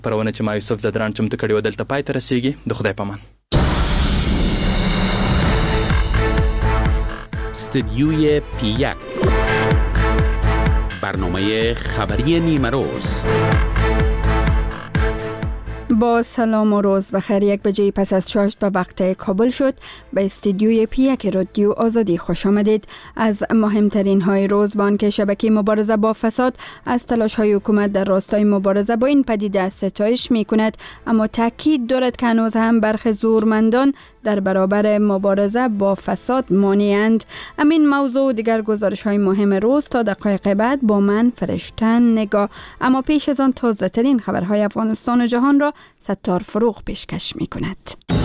پرونه چې ما یوسف زدران چمتو کړي و دلته پای ته رسیږي. د خدای پامان. استدیوی پی1 برنامه خبری نیمه روز. با سلام و روز بخیر. 1 بجه پس از چاشت به وقت کابل شد. به استودیوی پی1 رادیو آزادی خوش آمدید. از مهمترین های روز بان که شبکه مبارزه با فساد از تلاش های حکومت در راستای مبارزه با این پدیده ستایش می کند، اما تاکید دارد که هنوز هم برخی زورمندان در برابر مبارزه با فساد مانعند. امین موضوع و دیگر گزارش های مهم روز تا دقایق بعد با من فرشتن نگاه. اما پیش از آن تازه ترین خبرهای افغانستان و جهان را ستار فروغ پیشکش می کند.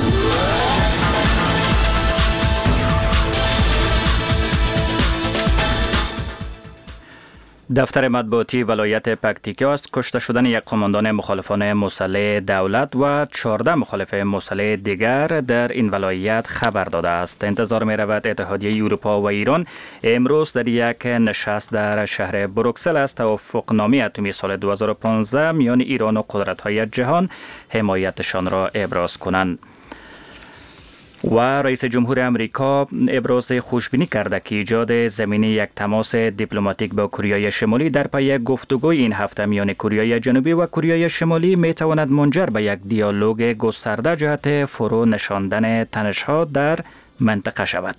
دفتر مطبوعاتی ولایت پکتیکا کشته شدن یک قماندان مخالفان مسلح دولت و 14 مخالف مسلح دیگر در این ولایت خبر داده است. انتظار می رود اتحادیه اروپا و ایران امروز در یک نشست در شهر بروکسل از توافقنامه اتمی سال 2015 میان ایران و قدرت‌های جهان حمایتشان را ابراز کنند. و رئیس جمهور امریکا ابراز خوشبینی کرده که ایجاد زمینه یک تماس دیپلماتیک با کره شمالی در پی گفتگوی این هفته میان کره جنوبی و کره شمالی می تواند منجر به یک دیالوگ گسترده جهت فرو نشاندن تنش‌ها در منطقه شود.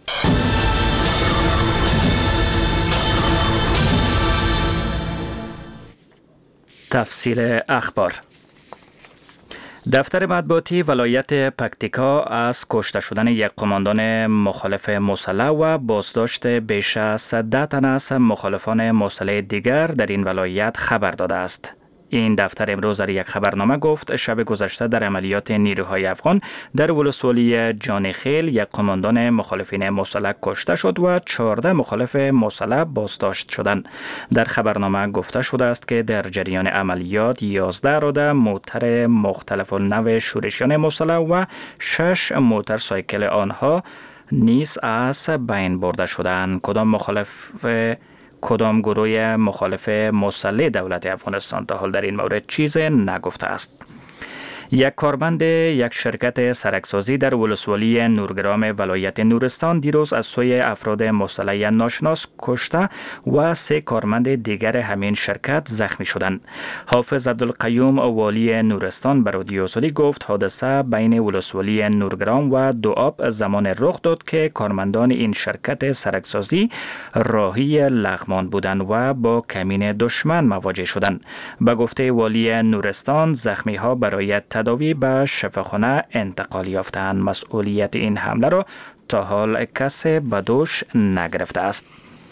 تفصیل اخبار. دفتر مطبوعاتی ولایت پکتیکا از کشته شدن یک قماندان مخالف مسلح و بازداشت بیش از 10 تن از مخالفان مسلح دیگر در این ولایت خبر داده است. این دفتر امروز در یک خبرنامه گفت شب گذشته در عملیات نیروهای افغان در ولسوالی جانخیل یک قماندان مخالفین مسلح کشته شد و 14 مخالف مسلح بازداشت شدند. در خبرنامه گفته شده است که در جریان عملیات 11 رده موتر مختلف النوع شورشیان مسلح و 6 موتورسایکل آنها نیز از بین برده شدند. کدام گروه مخالف مسلح دولت افغانستان تا حال در این مورد چیز نگفته است. یک کارمند یک شرکت سرکسازی در ولسوالی نورگرام ولایت نورستان دیروز از سوی افراد مسلح ناشناس کشته و 3 کارمند دیگر همین شرکت زخمی شدند. حافظ عبدالقیوم والی نورستان به رادیو آزادی گفت حادثه بین ولسوالی نورگرام و دوآب زمان رخ داد که کارمندان این شرکت سرکسازی راهی لغمان بودند و با کمین دشمن مواجه شدند. به گفته والی نورستان زخمی ها برای تداوی به شفاخانه انتقال یافتند. مسئولیت این حمله را تا حال کسی به دوش نگرفته است.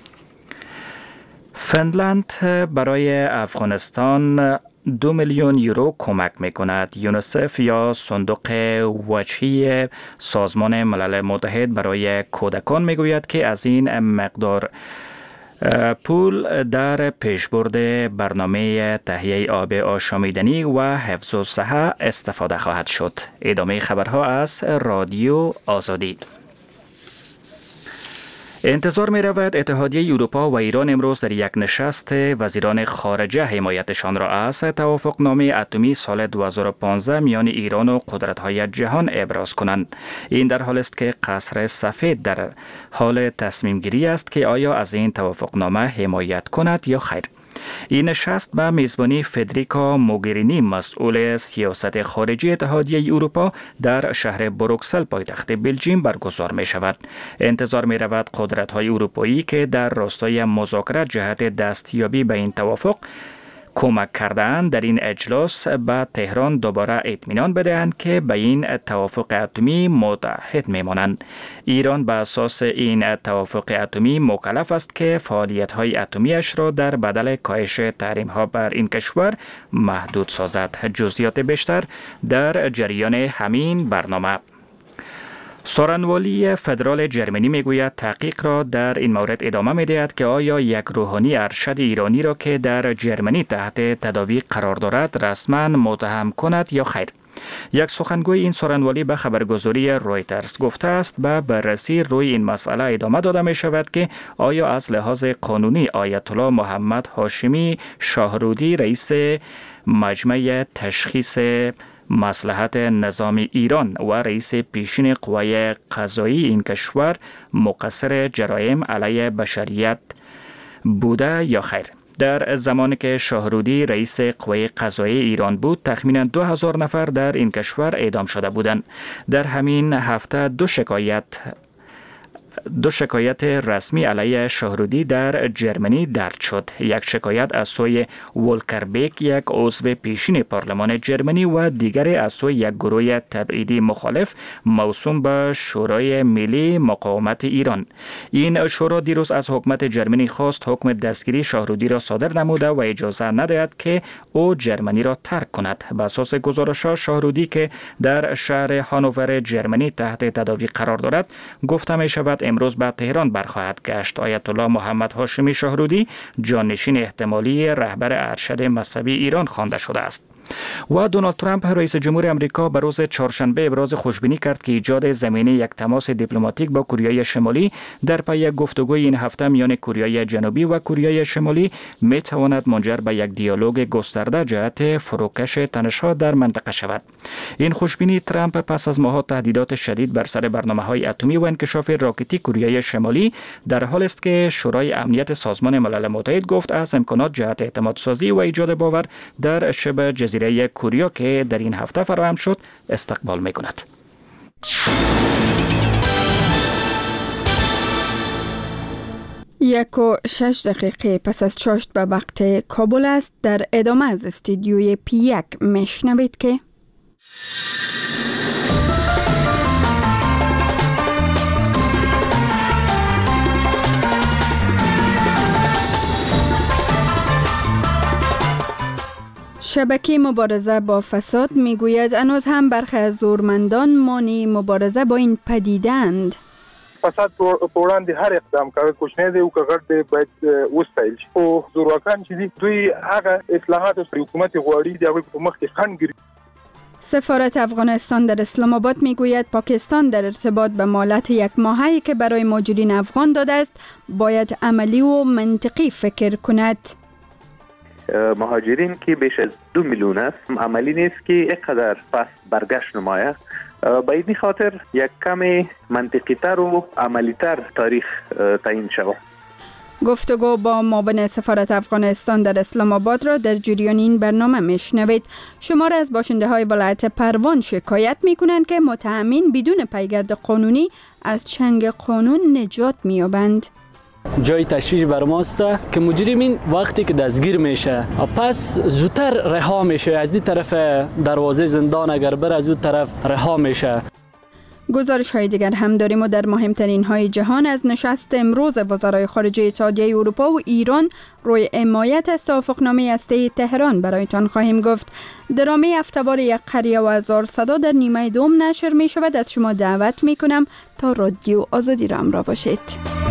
فنلند برای افغانستان 2 میلیون یورو کمک می کند. یونیسف یا صندوق وجهی سازمان ملل متحد برای کودکان می گوید که از این مقدار پول در پیشبرد برنامه تهیه آب آشامیدنی و حفظ الصحه استفاده خواهد شد. ادامه خبرها از رادیو آزادی. انتظار می رود اتحادیه اروپا و ایران امروز در یک نشست وزیران خارجه حمایتشان را از توافقنامه اتمی سال 2015 میان ایران و قدرت‌های جهان ابراز کنند. این در حال است که قصر سفید در حال تصمیم گیری است که آیا از این توافقنامه حمایت کند یا خیر. این نشست به میزبانی فدریکا موگرینی مسئول سیاست خارجی اتحادیه اروپا در شهر بروکسل پایتخت بلژیم برگزار می شود. انتظار می رود قدرت‌های اروپایی که در راستای مذاکره جهت دستیابی به این توافق کمک کردند در این اجلاس به تهران دوباره اطمینان بدهند که به این توافق اتمی متحد میمانند. ایران به اساس این توافق اتمی مکلف است که فعالیت‌های اتمیش را در بدل کاهش تحریم‌ها بر این کشور محدود سازد. جزئیات بیشتر در جریان همین برنامه. سخنگوی فدرال جرمنی میگوید تحقیق را در این مورد ادامه میدهد که آیا یک روحانی ارشد ایرانی را که در جرمنی تحت تداوی قرار دارد رسما متهم کند یا خیر. یک سخنگوی این سخنوری به خبرگزاری رویترز گفته است به بررسی روی این مسئله ادامه داده می شود که آیا از لحاظ قانونی آیت الله محمد هاشمی شاهرودی رئیس مجمع تشخیص مصلحت نظامی ایران و رئیس پیشین قوای قضایی این کشور مقصر جرایم علیه بشریت بوده یا خیر؟ در زمانی که شاهرودی رئیس قوای قضایی ایران بود، تخمینا 2000 نفر در این کشور اعدام شده بودند. در همین هفته دو شکایت رسمی علیه شاهرودی در جرمنی درج شد. یک شکایت از سوی ولکر بیک، یک عضو پیشین پارلمان جرمنی، و دیگری از سوی یک گروه تبعیدی مخالف موسوم به شورای ملی مقاومت ایران. این شورا دیروز از حکومت جرمنی خواست حکم دستگیری شاهرودی را صادر نموده و اجازه ندهد که او جرمنی را ترک کند. به اساس گزارش‌ها شاهرودی که در شهر هانوور جرمنی تحت تداوی قرار دارد، گفته می شود امروز به تهران برخواهد گشت. آیت الله محمد هاشمی شاهرودی جانشین احتمالی رهبر ارشد مذهبی ایران خوانده شده است. و دونالد ترامپ رئیس جمهور آمریکا به روز چهارشنبه ابراز خوشبینی کرد که ایجاد زمینه یک تماس دیپلماتیک با کره شمالی در پی گفتگوی این هفته میان کره جنوبی و کره شمالی می تواند منجر به یک دیالوگ گسترده جهت فروکش تنش‌ها در منطقه شود. این خوشبینی ترامپ پس از ماه‌ها تهدیدات شدید بر سر برنامه‌های اتمی و انکشاف راکتی کره شمالی در حال است که شورای امنیت سازمان ملل متحد گفت از امکانات جهت اعتماد سازی و ایجاد باور در شبه جزیره کوریا که در این هفته فراهم شد استقبال می‌کند. 1:06 پس از چاشت به وقت کابل است. در ادامه از استودیوی P1 میشنوید که شبکه مبارزه با فساد میگوید هنوز هم برخی از زورمندان مانع مبارزه با این پدیده‌اند. فساد په وړاندې هر اقدام کوي، کوچنی دی او که غټ دی باید وستایل شي. خو زورواکان چې دي دوی هغه اصلاحات چې حکومت غواړي د هغوی په مخ کې خنډ ګرځي. سفارت افغانستان در اسلام آباد میگوید پاکستان در ارتباط به مهلت 1 ماهه‌ای که برای مهاجرین افغان داده است باید عملی و منطقی فکر کند. مهاجرین که بیش از 2 میلیون است، عملی نیست که اینقدر پس برگشت نمایه. به این خاطر یک کمی منطقی تر و عملی تر تاریخ تعیین شود. گفتگو با معاون سفارت افغانستان در اسلام آباد را در جریان این برنامه میشنوید. شمار از باشنده های ولایت پروان شکایت میکنند که متهمین بدون پیگرد قانونی از چنگ قانون نجات مییابند. جای تشویش بر ماست که مجرمین وقتی که دستگیر میشه پس زودتر رها میشه، از این طرف دروازه زندان اگر بر از اون طرف رها میشه. گزارش های دیگر هم داریم و در مهمترین های جهان از نشست امروز وزرای خارجه اتحادیه اروپا و ایران روی حمایت از توافقنامه هسته‌ای تهران برایتان خواهیم گفت. درامه هفته‌وار یک قریه و هزار صدا در نیمه دوم نشر می شود. از شما دعوت می کنم تا رادیو آزادی را همراه باشید.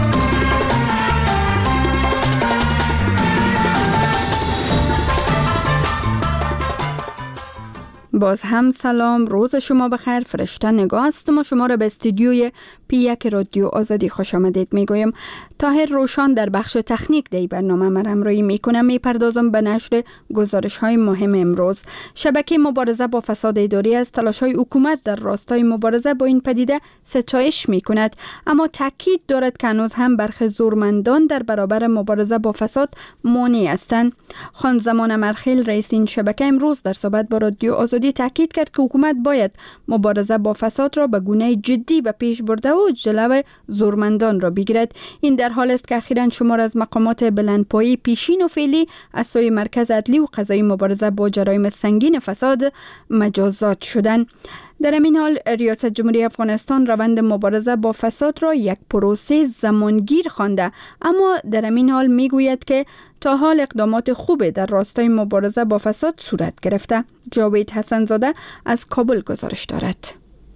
باز هم سلام، روز شما بخیر. فرشته نگاه هستم و شما را به استودیوی P1 رادیو آزادی خوش آمدید میگویم. طاهر روشان در بخش تکنیک دی برنامه من همراهی میکنم. میپردازم به نشر گزارش های مهم امروز. شبکه مبارزه با فساد اداری از تلاش های حکومت در راستای مبارزه با این پدیده ستایش میکند، اما تاکید دارد که هنوز هم برخی زورمندان در برابر مبارزه با فساد مانع هستند. خان زمان امرخیل رئیس این شبکه امروز در صحبت با رادیو آزادی تاکید کرد که حکومت باید مبارزه با فساد را به گونه جدی به پیش برده و جلو زورمندان را بگیرد. این در حال است که اخیراً شمار از مقامات بلندپایه پیشین و فعلی از سوی مرکز عدلی و قضایی مبارزه با جرایم سنگین فساد مجازات شدند. در این حال ریاست جمهوری افغانستان روند مبارزه با فساد را یک پروسه زمانگیر خوانده، اما در این حال میگوید که تا حال اقدامات خوبی در راستای مبارزه با فساد صورت گرفته. جاوید حسن‌زاده از کابل گزارش دارد.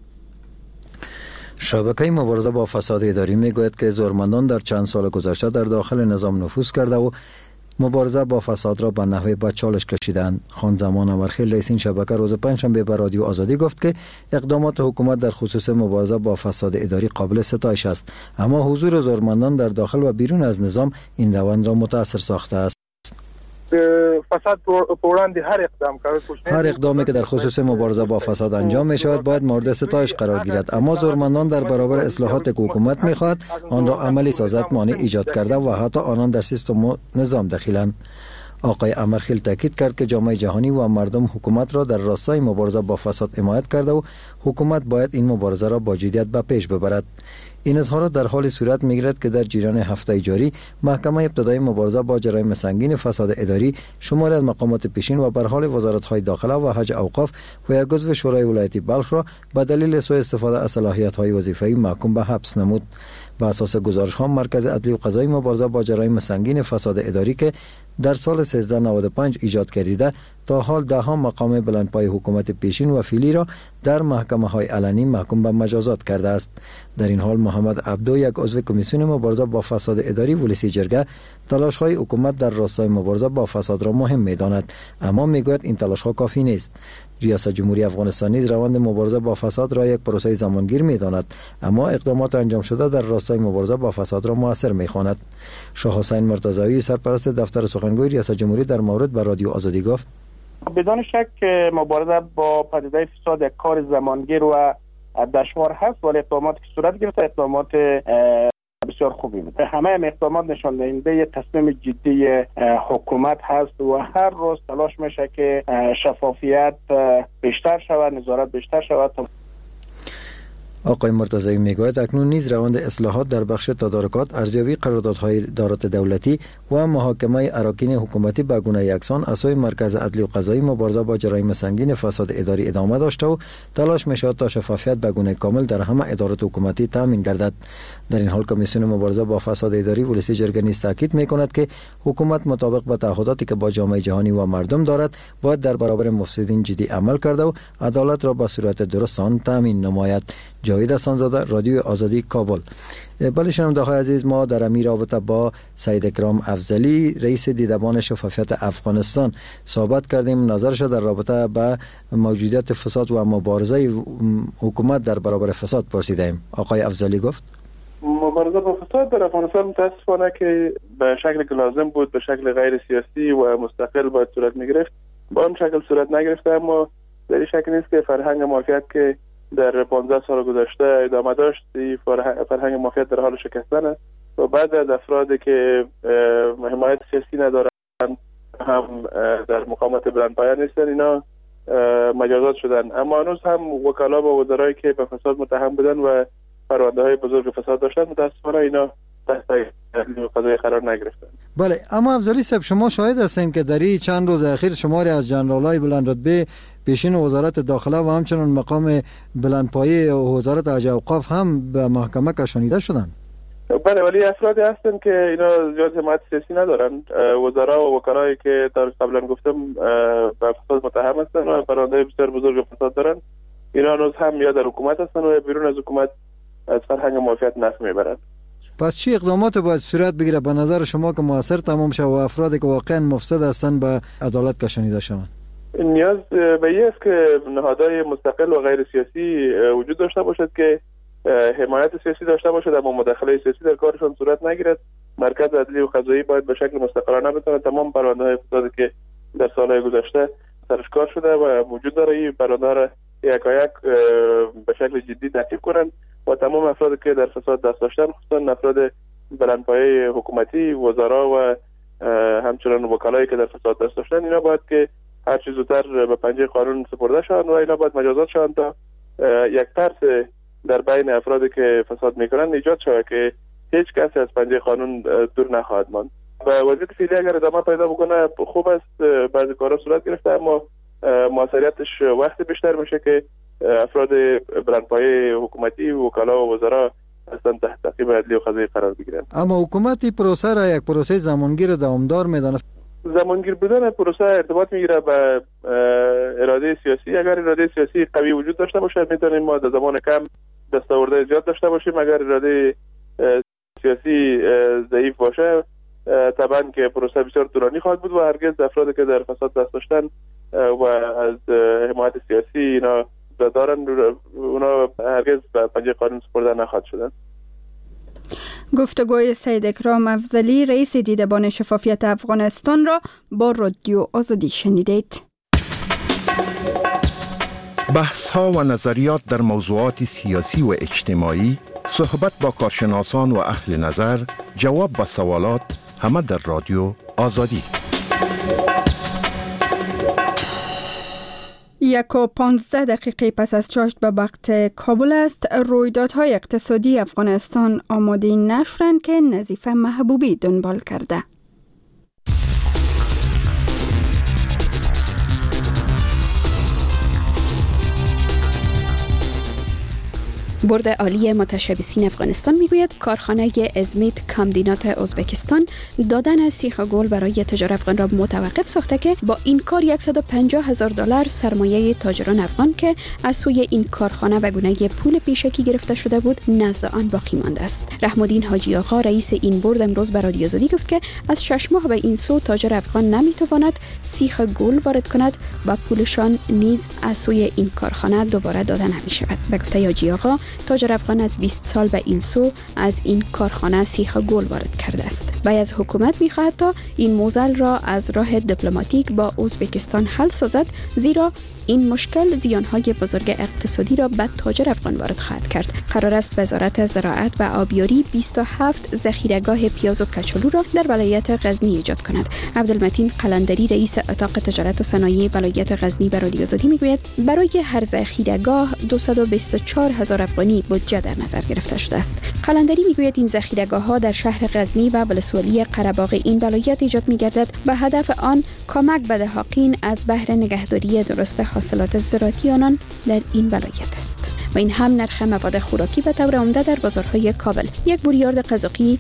شبکه مبارزه با فساد اداری میگوید که زورمندان در چند سال گذشته در داخل نظام نفوذ کرده و مبارزه با فساد را به نحوی به چالش کشیدند. خان زمان امرخیل رئیس این شبکه روز پنجشنبه به رادیو آزادی گفت که اقدامات حکومت در خصوص مبارزه با فساد اداری قابل ستایش است، اما حضور زورمندان در داخل و بیرون از نظام این روند را متاثر ساخته است. فساد په وړاندې هر اقدام کوي. هر اقدامی که در خصوص مبارزه با فساد انجام می شود باید مورد ستایش قرار گیرد، اما زورمندان در برابر اصلاحات که حکومت می خواهد آن را عملی سازد مانع ایجاد کرده و حتی آنان در سیستم نظام دخیلند. آقای امرخیل تاکید کرد که جامعه جهانی و مردم حکومت را در راستای مبارزه با فساد حمایت کرده و حکومت باید این مبارزه را با جدیت به پیش ببرد. این اظهارات در حال صورت می‌گیرد که در جریان هفته جاری محکمه ابتدایی مبارزه با جرایم سنگین فساد اداری شماری از مقامات پیشین و بر حال وزارت‌های داخله و حج اوقاف و یک عضو شورای ولایتی بلخ را به دلیل سوء استفاده از صلاحیت‌های وظیفه‌ای محکوم به حبس نمود. بر اساس گزارش‌ها مرکز عدلی و قضایی مبارزه با جرایم سنگین فساد اداری که در سال 1395 ایجاد گردیده تا حال ده ها مقام بلندپای حکومت پیشین و فعلی را در محکمه‌های علنی محکوم به مجازات کرده است. در این حال محمد عبدو یک عضو کمیسیون مبارزه با فساد اداری ولسی جرگه تلاش‌های حکومت در راستای مبارزه با فساد را مهم می‌داند، اما می‌گوید این تلاش‌ها کافی نیست. ریاست جمهوری افغانستان نیز روند مبارزه با فساد را یک پروسه زمانگیر می‌داند، اما اقدامات انجام شده در راستای مبارزه با فساد را موثر می‌خواند. شاه حسین مرتضوی سرپرست دفتر سخنگوی ریاست جمهوری در مورد به رادیو آزادی گفت: بدون شک مبارزه با پدیده فساد یک کار زمانگیر و دشوار هست، ولی اقداماتی که صورت گرفته اقدامات بسیار خوبی بود. همه اقدامات نشان دهنده یک تصمیم جدی حکومت هست و هر روز تلاش میشه که شفافیت بیشتر شود، نظارت بیشتر شود. آقای مرتضوی میگوید اکنون نیز روند اصلاحات در بخش تدارکات، ارزیابی قراردادهای ادارات دولتی و محاکمه اراکین حکومتی به گونه یکسان از سوی مرکز عدلی و قضایی مبارزه با جرایم سنگین فساد اداری ادامه داشته و تلاش می‌شود تا شفافیت به گونه کامل در همه ادارات حکومتی تامین گردد. در این حال کمیسیون مبارزه با فساد اداری ولسی جرگه نیز تاکید می‌کند که حکومت مطابق با تعهداتی که با جامعه جهانی و مردم دارد باید در برابر مفسدین جدی عمل کرده و عدالت را به صورت درست آن تامین نماید. جاوید حسن‌زاده، رادیو آزادی، کابل. بله شنونده‌های عزیز، ما در این رابطه با سید اکرام افضلی رئیس دیدبان شفافیت افغانستان صحبت کردیم. نظرش در رابطه با موجودیت فساد و مبارزه حکومت در برابر فساد پرسیدیم. آقای افضلی گفت: مبارزه با فساد در افغانستان متاسفانه که به شکلی که لازم بود، به شکل غیر سیاسی و مستقل باید صورت می‌گرفت، با اون شکل صورت نگرفته. اما در این شکل نیست که فرهنگ مافیات که در 15 سال گذشته ادامه داشت، فرهنگ مافیات در حال شکستن است و بعد از افرادی که حمایت سیاسی ندارند، هم در مقامات بلندپایه نیستن، اینا مجازات شدن. اما هنوز هم وکلا و وزرایی که به فساد متهم بودن و پرونده های بزرگ فساد داشتن، متاسفانه اینا تحت قضایی قرار نگرفتن. بله، اما افضلی صاحب، شما شاهد هستین که در این چند روز اخیر شماری از جنرالای بلند رتبه پیشین وزارت داخله و همچنان مقام بلندپایه و وزارت حج اوقاف هم به محکمه کشانیده شدند. بله، ولی افرادی هستن که اینا زیاد حمایت سیاسی ندارن. وزرا و وکلایی که تا قبلا گفتم به فساد متهم هستن و پرونده بسیار بزرگ فساد دارن، اینا هنوز هم یا در حکومت هستن و بیرون از حکومت از فرهنگ مافیات نفع میبرن. پس چی اقدامات باید صورت بگیره به نظر شما که موثر تمام شه و افرادی که واقعا مفسد هستن به عدالت کشانیده شوند؟ نیاز به این است که نهادهای مستقل و غیر سیاسی وجود داشته باشد که حمایت سیاسی داشته باشد، اما مداخله سیاسی در کارشان صورت نگیرد. مرکز عدلی و قضایی باید به شکل مستقلانه بتونه تمام پرونده‌های فسادی که در سالهای گذشته سرش کار شده و وجود داره، این پرونده را یکایک به شکل جدی تعقیب کنند و تمام افرادی که در فساد دست داشتن، خصوصا افراد بلندپایه حکومتی، وزرا و همچنان وکلایی که در فساد دست داشتن، اینا باید که هر چیز زودتر به پنجه قانون سپرده شوند و اینا باید مجازات شوند تا یک ترس در بین افرادی که فساد میکنن ایجاد شود که هیچ کسی از پنجه قانون دور نخواهد ماند. و وضعیت فعلی اگر ادامه پیدا بکنه خوب است، بعضی کارا صورت گرفته، اما موثریتش وقتی بیشتر میشه که افراد بلندپایه حکومتی، وکلا و وزرا اصلا تحت تعقیب عدلی و قضایی قرار بگیرن. اما حکومت پروسه را یک پروسه زمانگیر دوامدار میدونه. زمانگیر بودن پروسه ارتباط میگیره به اراده سیاسی. اگر اراده سیاسی قوی وجود داشته باشه میتونیم ما در زمان کم دستاورد زیاد داشته باشیم. اگر اراده سیاسی ضعیف باشه طبعا که پروسه بسیار طولانی خواهد بود و هرگز افرادی که در فساد دست داشتن و از حمایت سیاسی اینا دارن، اونا هرگز به پنجه قانون سپرده نخواهد شدن. گفتگوی سید اکرام افضلی رئیس دیدبان شفافیت افغانستان را با رادیو آزادی شنیدید. بحث ها و نظریات در موضوعات سیاسی و اجتماعی، صحبت با کارشناسان و اهل نظر، جواب به سوالات، همه در رادیو آزادی. 1:15 پس از چاشت به وقت کابل است. رویدادهای اقتصادی افغانستان آماده نشدند که نظیف محبوبی دنبال کرده. بورد عالی متشبثین افغانستان میگوید کارخانه ازمیت کامبینات ازبکستان دادن سیخ گل برای تجار افغان را متوقف ساخته که با این کار $150,000 سرمایه تاجران افغان که از سوی این کارخانه به گونه پول پیشکی گرفته شده بود نزد آن باقی مانده است. رحم‌الدین حاجی آقا رئیس این بورد امروز به رادیو آزادی گفت که از 6 ماه به این سو تاجر افغان نمیتواند سیخ گل وارد کند و پولشان نیز از سوی این کارخانه دوباره داده نمی‌شود. به گفته حاجی آقا تاجر افغان از 20 سال به این سو از این کارخانه سیخ گل وارد کرده است. وی از حکومت می‌خواهد تا این موضوع را از راه دیپلماتیک با ازبکستان حل سازد، زیرا این مشکل زیانهای بزرگ اقتصادی را به تاجر افغان وارد خواهد کرد. قرار است وزارت زراعت و آبیاری 27 ذخیره‌گاه پیاز و کچالو را در ولایت غزنی ایجاد کند. عبدالمتین قلندری رئیس اتاق تجارت و صنایع ولایت غزنی به رادیو آزادی میگوید برای هر ذخیره‌گاه 224,000 افغانی بودجه در نظر گرفته شده است. قلندری میگوید این ذخیره‌گاه‌ها در شهر غزنی و ولسوالی قره‌باغ این ولایت ایجاد می‌گردد به هدف آن کمک به دهقان از بهره نگهداری درست حاصلات زراعتی آنان در این ولایت است. و این هم نرخ مواد خوراکی به طور عمده در بازارهای کابل. یک بوری آرد قزاقی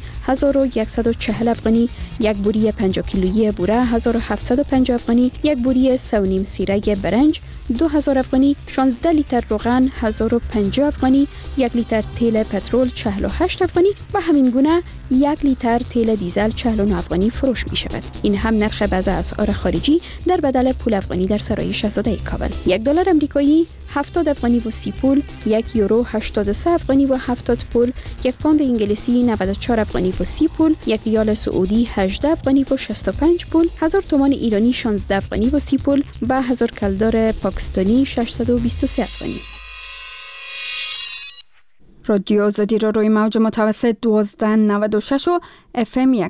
1140 افغانی، یک بوری 50 کیلویی بوره 1750 افغانی، یک بوری 3.5 سیره برنج 2000 افغانی، 16 لیتر روغن 1050 افغانی، 1 لیتر تیل پترول 48 افغانی و همین گونه 1 لیتر تیل دیزل 49 افغانی فروش می شود. این هم نرخ بعض اسعار خارجی در بدل پول افغانی در سرای شاهزاده کابل. $1 امریکایی 70 افغانی و 30 پول، 1 یورو 83 افغانی و 70 پول، 1 پوند انگلیسی 94 افغانی و 30 پول، 1 ریال سعودی 18 افغانی و 65 پول، 1000 تومان ایرانی 16 افغانی و 30 پول و 1000 کلدار پاکستانی 623 افغانی. رادیو آزادی را روی موج متوسط 1296 و FM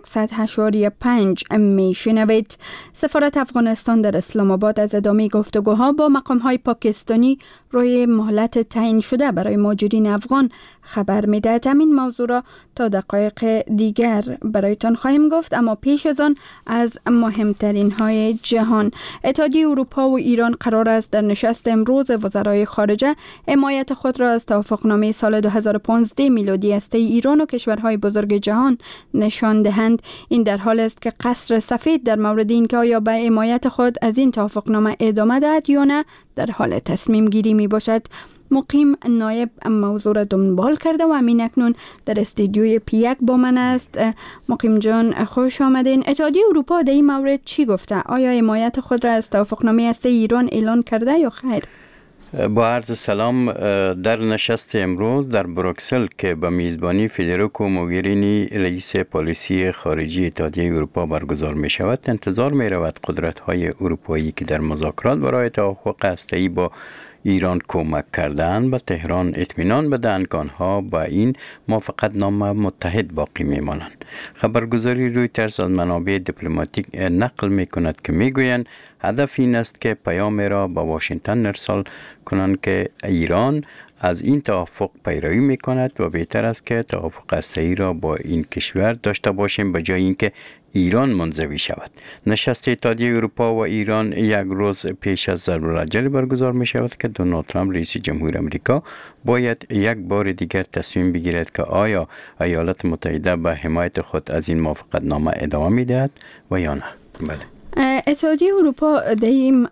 100.5 میشنوید. سفارت افغانستان در اسلام آباد از ادامه گفتگوها با مقام‌های پاکستانی روی مهلت تعیین شده برای مهاجرین افغان خبر می‌دهد. همین موضوع را تا دقایق دیگر برایتان خواهیم گفت، اما پیش از آن از مهمترین های جهان. اتحادیه اروپا و ایران قرار است در نشست امروز وزرای خارجه حمایت خود را از توافقنامه سال 2015 میلادی هسته ایران و کشورهای بزرگ جهان نشان دهند. این در حال است که قصر سفید در مورد اینکه آیا به حمایت خود از این توافقنامه ادامه دهد یا نه در حال تصمیم گیری می باشد. مقیم نایب موضوع را دنبال کرده و همین اکنون در استودیوی پیک با من است. مقیم جان خوش آمدین. اتحادیه اروپا در این مورد چی گفته؟ آیا حمایت خود را از توافقنامه هسته ایران اعلان کرده یا خیر؟ با عرض سلام، در نشست امروز در بروکسل که به میزبانی فدریکو موگرینی رئیس پالیسی خارجی اتحادیه اروپا برگزار می شود، انتظار می رود قدرت های اروپایی که در مذاکرات برای توافق هسته‌ای با ایران کمک کردن به تهران اطمینان بدهند که آنها با این موافقتنامه متحد باقی میمانند. خبرگزاری رویترز از منابع دیپلماتیک نقل می کند که می گویند هدف این است که پیام را به واشنگتن ارسال کنند که ایران از این توافق پیروی می کند و بهتر است که توافق هسته‌ای را با این کشور داشته باشیم به جای اینکه ایران منزوی شود. نشست اتحادیه اروپا و ایران یک روز پیش از ضرب العجل برگزار می شود که دونالد ترامپ رئیس جمهور امریکا باید یک بار دیگر تصمیم بگیرد که آیا ایالات متحده به حمایت خود از این موافقتنامه ادامه می دهد و یا نه. بله. اتحادیه اروپا در این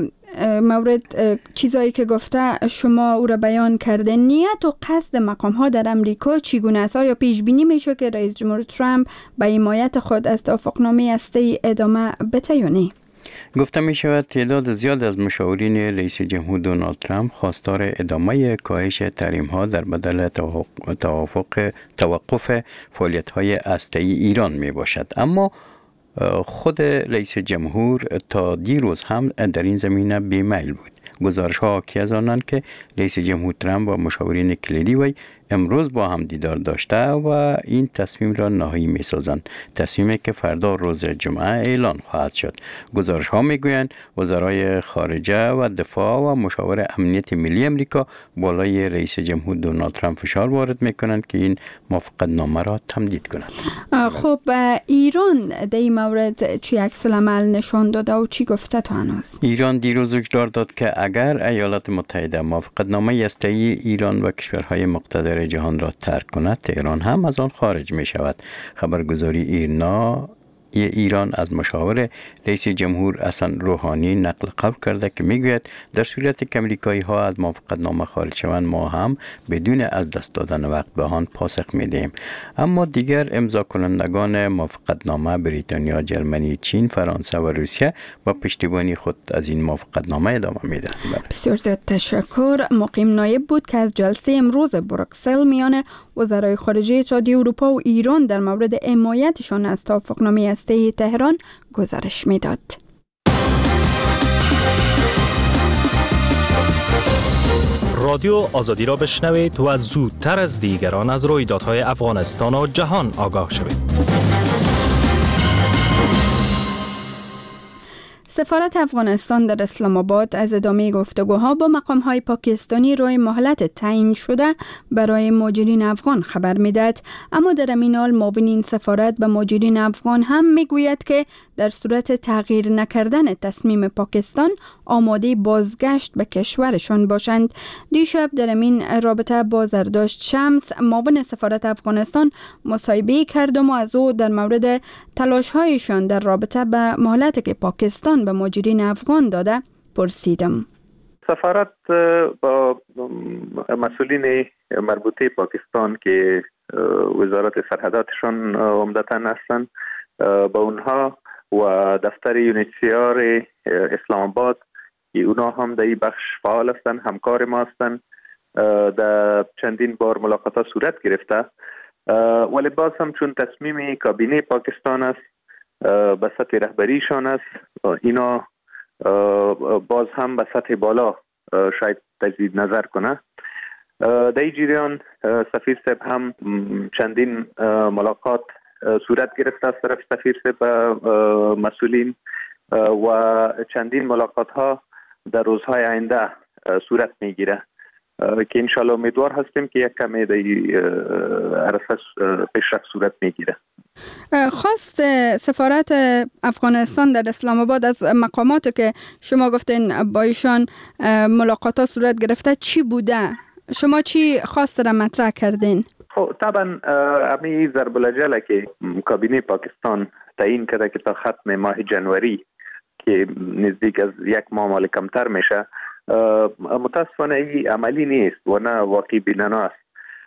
مورد چیزایی که گفته شما او را بیان کرده، نیت و قصد مقام ها در امریکا چگونه است؟ آیا پیش بینی میشه که رئیس جمهور ترامپ به حمایت خود از توافقنامه هسته‌ای ادامه بده یا نه؟ گفته می شود تعداد زیاد از مشاورین رئیس جمهور دونالد ترامپ خواستار ادامه کاهش تحریم ها در بدل توقف فعالیت های هسته‌ای ایران می باشد. اما خود رئیس جمهور تا دیروز هم در این زمینه بی‌میل بود. گزارش ها حاکی از آنند که رئیس جمهور ترامپ و مشاورین کلیدی وی امروز با هم دیدار داشته و این تصمیم را نهایی می سازند. تصمیمی که فردا روز جمعه اعلان خواهد شد. گزارش ها می گویند وزرای خارجه و دفاع و مشاور امنیت ملی امریکا بالای رئیس جمهور دونالد ترامپ فشار وارد می کنند که این موافقت نامه را تمدید کنند. خب ایران در این مورد چی عکس العمل نشان داده و چی گفته تا هنوز؟ ایران دیروز هشدار داد که اگر ایالات متحده موافقت نامه هسته‌ای ایران و کشورهای مقتدر جهان را ترک کند، تهران هم از آن خارج می شود. خبرگزاری ایران از مشاور رئیس جمهور حسن روحانی نقل قول کرده که میگوید در صورتی که امریکایی ها از موافقت نامه خارج شوند ما هم بدون از دست دادن وقت به آن پاسخ میدهیم. اما دیگر امضا کنندگان موافقت نامه بریتانیا، جرمنی، چین، فرانسه و روسیه با پشتیبانی خود از این موافقت نامه ادامه میدهند. بسیار زیاد تشکر. مقیم نایب بود که از جلسه امروز بروکسل میان وزرای خارجه اتحادیه اروپا و ایران در مورد حمایتشان از توافقنامه هسته‌ای تهران گزارش میداد. رادیو آزادی را بشنوید و زودتر از دیگران از رویدادهای افغانستان و جهان آگاه شوید. سفارت افغانستان در اسلام آباد از ادامه گفتگوها با مقام‌های پاکستانی روی مهلت تعیین شده برای مهاجرین افغان خبر می‌دهد، اما در همین حال معاون این سفارت به مهاجرین افغان هم می‌گوید که در صورت تغییر نکردن تصمیم پاکستان آماده بازگشت به کشورشان باشند. دیشب در همین رابطه با زرداشت شمس معاون سفارت افغانستان مصاحبه کردم و از او در مورد تلاش‌هایشان در رابطه به مهلتی که پاکستان به مهاجرین افغان داده پرسیدم. سفارت با مسئولین مربوطه پاکستان که وزارت سرحداتشان عمدتاً هستند با اونها و دفتر یونیسیار اسلام آباد که اونا هم در این بخش فعال هستند، همکار ما هستند، در چندین بار ملاقات صورت گرفته، ولی باز هم چون تصمیم کابینه پاکستان است به سطح رهبریشان است، اینا باز هم به سطح بالا شاید تجدید نظر کنه. در این جریان سفیر صاحب هم چندین ملاقات صورت گرفته از طرف سفیر صاحب مسئولین و چندین ملاقات ها در روزهای آینده صورت میگیره که انشالله امیدوار هستیم که یک کمی در عرصه پیشرفت صورت میگیره. خواست سفارت افغانستان در اسلام آباد از مقاماتی که شما گفتین با ایشان ملاقات صورت گرفته چی بوده؟ شما چی خواست را مطرح کردین؟ طبعا امی ضرب العجله که کابینه پاکستان تعیین کرده که تا ختم ماه جنوری که نزدیک از یک ماه کمتر میشه، متاسفانه این عملی نیست و نه واقعی بینانه است.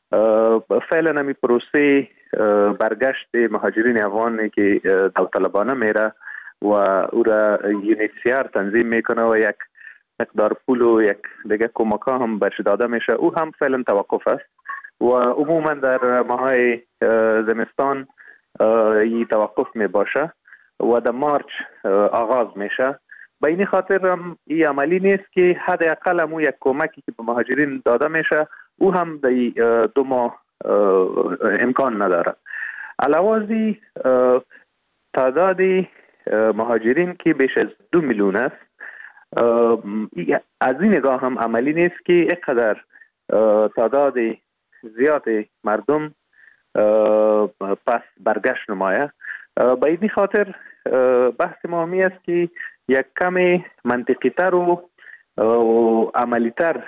فعلا همی پروسه برگشت مهاجرین افغانی که داوطلبانه میره و او را یونیسیار تنظیم میکنه و یک مقدار پول و یک دیگه کمک ها هم برش داده میشه، او هم فعلا توقف است و عموما در ماهای زمستان این توقف می باشه و در مارچ آغاز میشه. به این خاطر هم این عملی نیست که حداقل هم یک کمکی که به مهاجرین داده میشه او هم در 2 ماه امکان نداره. علاوه تعداد مهاجرین که بیش از 2 میلیون است، از این نگاه هم عملی نیست که اینقدر تعداد زیاد مردم پس برگشت نمایه. به این خاطر بحث مهمی است که یک کمی منطقی تر و عملی تر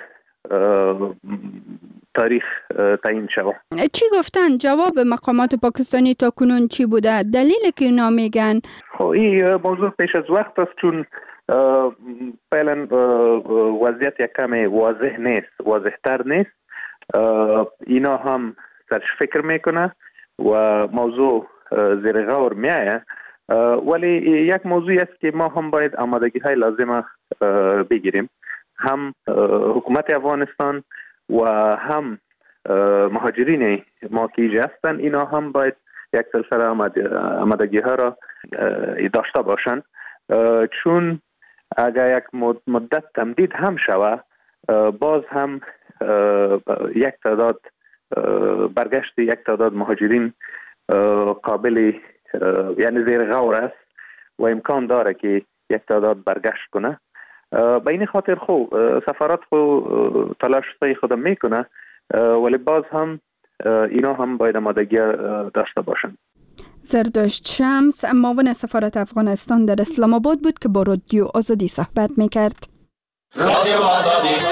تاریخ تعیین شود. چی گفتن؟ جواب مقامات پاکستانی تا کنون چی بوده؟ دلیلی که اونا میگن؟ این موضوع پیش از وقت است، چون فعلا وضعیت یک کمی واضح تر نیست. اینا هم سرش فکر میکنه و موضوع زیر غور میایه ولی یک موضوع است که ما هم باید آمادگی های لازم بگیریم. هم حکومت افغانستان و هم مهاجرین ما که اینجا هستند، اینا هم باید یک سلسله آمادگی ها را داشته باشند، چون اگر یک مدت تمدید هم شود باز هم یک تعداد برگشت یک تعداد مهاجرین قابل یعنی زیر غور است و امکان داره که یک تعداد برگشت کنه. به این خاطر سفارت تلاش خود میکنه، ولی باز هم اینا هم باید آمادگی داشته باشند. زردشت شمس معاون سفارت افغانستان در اسلام آباد بود که با رادیو آزادی صحبت میکرد. رادیو آزادی.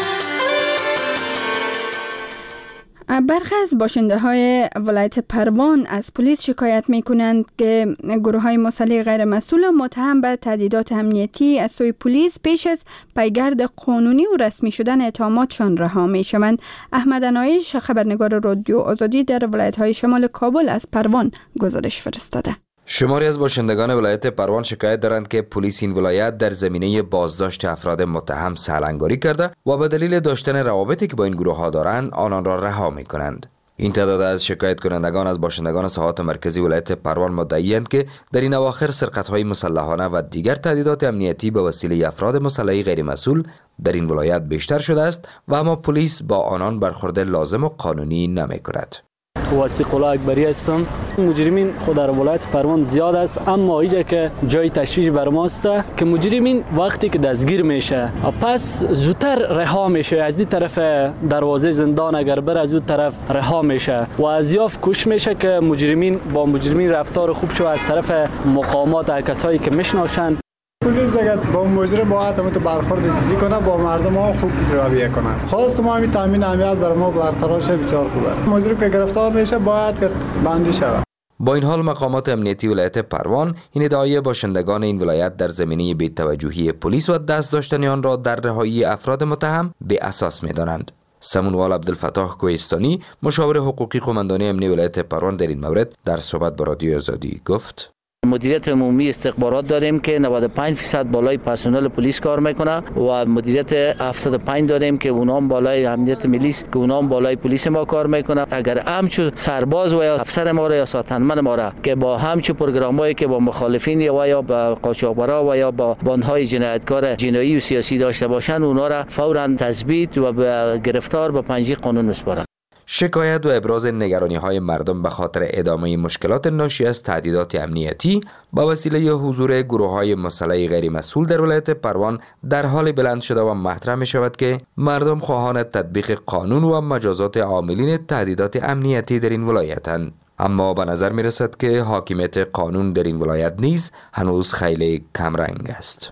برخی از باشنده های ولایت پروان از پلیس شکایت می کنند که گروه های مسلح غیر مسئول و متهم به تهدیدات امنیتی از سوی پلیس پیش از پیگرد قانونی و رسمی شدن اتهاماتشان رها می شوند. احمد انایش خبرنگار رادیو آزادی در ولایت های شمال کابل از پروان گزارش فرستاده. شماری از باشندگان ولایت پروان شکایت دارند که پلیس این ولایت در زمینه بازداشت افراد متهم سهلنگاری کرده و به دلیل داشتن روابطی که با این گروه ها دارند آنان را رها می کنند. این تعداد از شکایت کنندگان از باشندگان ساحات مرکزی ولایت پروان مدعی‌اند که در این اواخر سرقت‌های مسلحانه و دیگر تهدیدات امنیتی به وسیله افراد مسلح غیر مسئول در این ولایت بیشتر شده است و اما پلیس با آنان برخورد لازم و قانونی نمی‌کند. واسیق الله اکبری هستم. مجرمین خود در ولایت پروان زیاد است، اما اینجا که جای تشویش بر ماست که مجرمین وقتی که دستگیر میشه پس زودتر رها میشه، از این طرف دروازه زندان اگر بر از اون طرف رها میشه و از یاف کش میشه که مجرمین با مجرمین رفتار خوب شو از طرف مقامات کسایی که میشناسند. پلیس اگر با مجرم باید تو برخورد جدی کنه، با مردم ها خوب رویه کنه. خاص ما همین تامین امنیت برای ما برقرار شه بسیار خوبه. مجرم که گرفتار میشه باید که بندی شود. با این حال مقامات امنیتی ولایت پروان این ادعای باشندگان این ولایت در زمینه بی‌توجهی پلیس و دست داشتن آن را در رهایی افراد متهم به اساس می‌دانند. سمونوال عبدالفتاح کوهستانی مشاور حقوقی قماندانی امنیتی ولایت پروان در این مورد در صحبت با رادیو آزادی گفت: مدیریت عمومی استخبارات داریم که 95% بالای پرسنل پلیس کار میکنه و مدیریت 705 داریم که اونها بالای امنیت ملی است که اونها بالای پلیس ما کار میکنه. اگر همچو سرباز و یا افسر ما را یا ساتنمن ما را که با همچو پروگرامایی که با مخالفین و یا با قاچاقبرا و یا با باندهای جنایتکار جنایی و سیاسی داشته باشند، اونها را فوراً تثبیت و گرفتار به پنجه قانون میسپارند. شکایت و ابراز نگرانی‌های مردم به خاطر ادامه مشکلات ناشی از تهدیدات امنیتی با وسیله حضور گروه‌های مسلح غیر مسئول در ولایت پروان در حال بلند شده و مطرح می‌شود که مردم خواهان تطبیق قانون و مجازات عاملین تهدیدات امنیتی در این ولایتند. اما به نظر می‌رسد که حاکمیت قانون در این ولایت نیز هنوز خیلی کمرنگ است.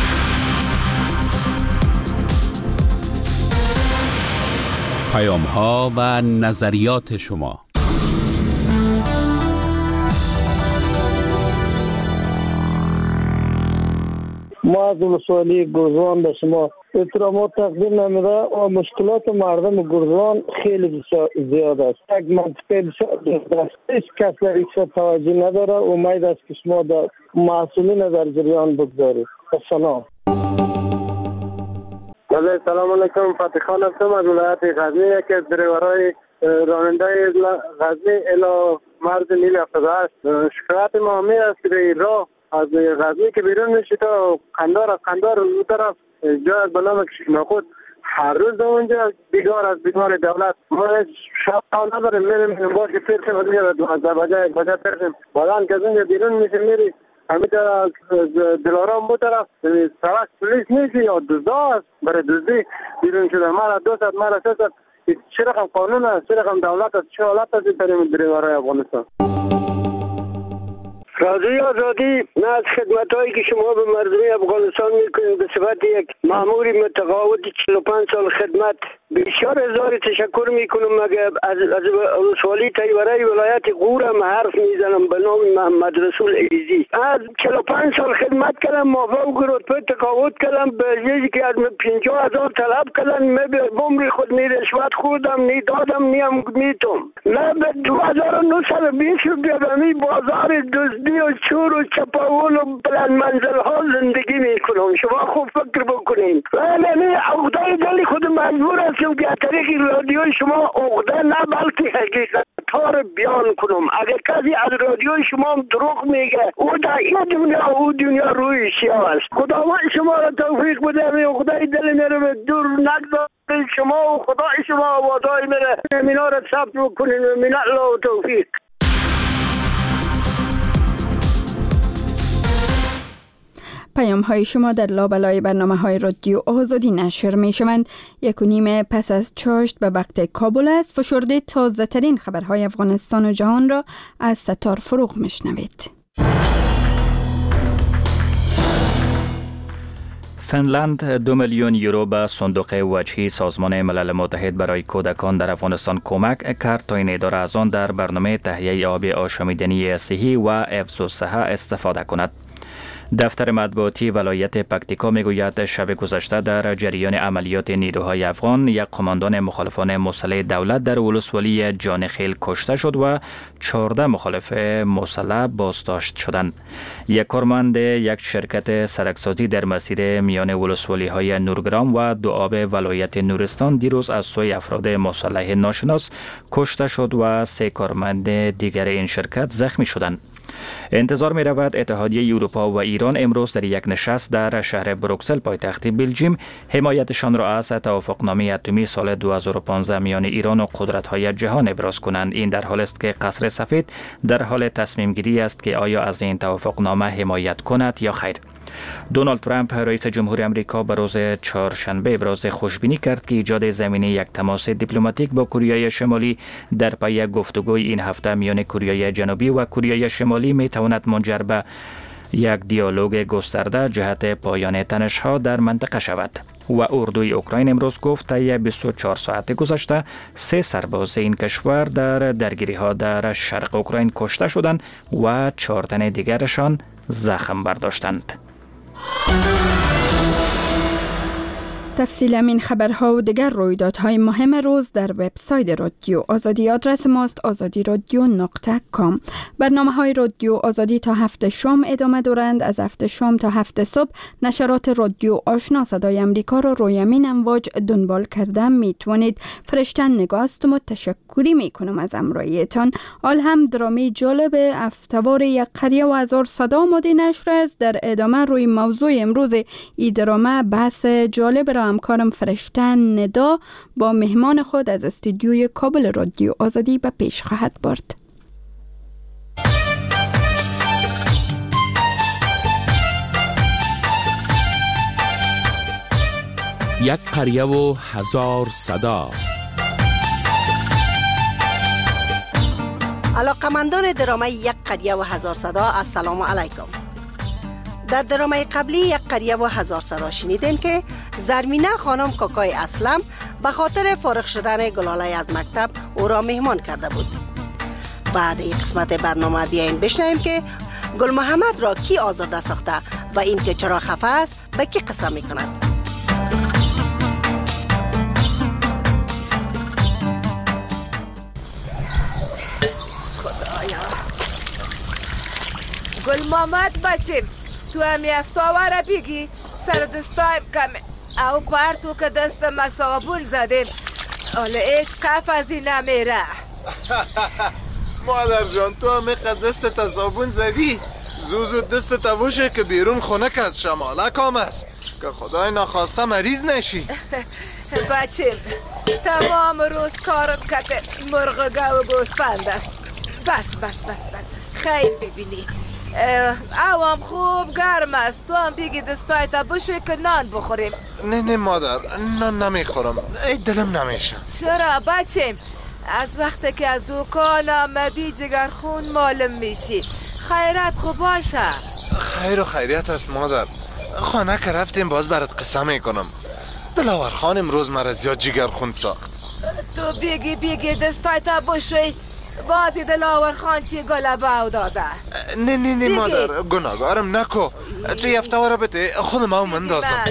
پیام‌ها و نظریات شما. ما از ولسوالی گرزوان به شما احترامات تقدیم نمیده و مشکلات مردم گرزوان خیلی زیاد است. یک منطقه بسیار است. هیچ کس در این توجه نداره. امید است که شما در مسئولین در جریان بگذارید. سلام. سلام علیکم. فتح خان هستم از ولایت غزنی. یکی از دریورای راننده غزنی الی مرز نیل 78. شکایت ما همین است که در راه از غزنی که بیرون میشه تا قندار، از قندار اون طرف جای به نام کشمخود هر روز اونجا بیگار دولت ما شب نداریم، میریم باشه فرسیم از بجای فرسیم بعدان که از اونجا بیرون میشه میری همیتا دلارام بو طرف سرک پلیس نیست یا دزدا است. برای دزدی بیرون شده مرا 200 مرا 300 چه رقم قانون است، چه رقم دولت است، چه حالت است در این دریورای افغانستان. رادیو آزادی نه از خدمت‌هایی که شما به مردم افغانستان میکنید به صفت یک مأمور متقاعد 45 سال خدمت بسیار هزار تشکر میکنم. مگه از ولسوالی تیورای ولایت غور هم حرف میزنم به نام محمد رسول ایزی. از 45 سال خدمت کردم، موافق رتبه تقاعد کردم، به جایی که از 50,000 طلب کردن بمری خود نی رشوت خوردم نی دادم نیم میتم نه به 2920 بیا به می بازار دزدی و چور و چپاول و بلند منزل ها زندگی میکنم. شما خوب فکر بکنین. ولی عقده دل خود مجبور هستم که از طریق رادیوی شما عقده نه بلکه حقیقت ها رو بیان کنم. اگر کسی از رادیوی شما دروغ میگه او در این دنیا روی سیاه است. خداوند شما را توفیق بده. می عقده دل میره به دور نگذار. شما و خدای شما آبادای میره. مینا را ثبت بکنین. من الله و توفیق. پیام های شما در لابلای برنامه های رادیو آزادی نشر می شوند. 1:30 پس از چاشت به وقت کابل است. فشرده تازه ترین خبرهای افغانستان و جهان را از ستار فروغ می شنوید. فنلند 2 میلیون یورو به صندوق وجهی سازمان ملل متحد برای کودکان در افغانستان کمک کرد تا این اداره از آن در برنامه تهیه آب آشامیدنی صحی و حفظ الصحه استفاده کند. دفتر مطبوعاتی ولایت پکتیکا میگوید شب گذشته در جریان عملیات نیروهای افغان یک قماندان مخالفان مسلح دولت در ولسوالی جانخیل کشته شد و 14 مخالف مسلح بازداشت شدند. یک کارمند یک شرکت سرکسازی در مسیر میان ولسوالی های نورگرام و دوآب ولایت نورستان دیروز از سوی افراد مسلح ناشناس کشته شد و 3 کارمند دیگر این شرکت زخمی شدند. انتظار می رود اتحادیه اروپا و ایران امروز در یک نشست در شهر بروکسل پایتخت بلژیم حمایتشان را از توافقنامه اتمی سال 2015 میان ایران و قدرت‌های جهان ابراز کنند. این در حالی است که قصر سفید در حال تصمیم گیری است که آیا از این توافقنامه حمایت کند یا خیر. دونالد ترامپ رئیس جمهور آمریکا به روز چهارشنبه ابراز خوشبینی کرد که ایجاد زمینه یک تماس دیپلماتیک با کره شمالی در پی گفتگوی این هفته میان کره جنوبی و کره شمالی می تواند منجر به یک دیالوگ گسترده جهت پایان تنش‌ها در منطقه شود. و اردوی اوکراین امروز گفت طی 24 ساعت گذشته 3 سرباز این کشور در درگیری‌ها در شرق اوکراین کشته شدند و 4 تن دیگرشان زخم برداشتند. تفصیل این خبرها و دیگر رویدادهای مهم روز در وبسایت رادیو آزادی. آدرس ماست azadiradyo.com. برنامه‌های رادیو آزادی تا 7 شام ادامه دارند. از 7 شام تا 7 صبح نشرات رادیو آشنا صدای امریکا را روی همین امواج دنبال کرده میتونید. فرشتن نگاهستم و تشکری میکنم از همراهیتان. حال هم درامی جالب افتوار یک قریه و هزار صدا آماده نشر است. در ادامه روی موضوع امروز ای درامه بحث جالب را همکارم فرشتن ندا با مهمان خود از استودیوی کابل رادیو آزادی به پیش خواهد برد. یک قریه و هزار صدا. علاقمندان درامه یک قریه و هزار صدا، السلام علیکم. در درامه قبلی یک قریه و هزار صدا شنیدین که زرمینه خانم کاکای اسلم به خاطر فارغ شدن گلاله از مکتب او را مهمان کرده بود. بعد این قسمت برنامه بیاین بشنویم که گل محمد را کی آزرده ساخته و این که چرا خفه است به کی قسم میکند. گل محمد بچیم تو همی افتاوره بگی سر دستایم کمه او پرتو که دست ما صابون زدیم حالا هیچ کف از این نمیره. مادر جان تو همه دست صابون زدی زوزو دست تبوشه که بیرون خونک از شماله کام است که خدای نخواسته مریض نشی. بچیم تمام روز کارت کته مرغ گو و گوسفند است. بس خیلی ببینی اوام خوب گرم است. تو هم بگی دستای تا بشوی که نان بخوریم. نه مادر نان نمیخورم ای دلم نمیشه. چرا بچیم از وقتی که از دوکان آمدی جگرخون معلوم میشی. خیرت خوب باشه. خیر و خیریت است مادر. خانه که رفتیم باز برات قصه میکنم. دلاور خان امروز مرا زیاد جگرخون ساخت. تو بگی دستای تا بشوی بازی دلاور خان چی گلبه او داده. نه مادر گناهگارم نکو. تو یفتواره بده خودم او مندازم.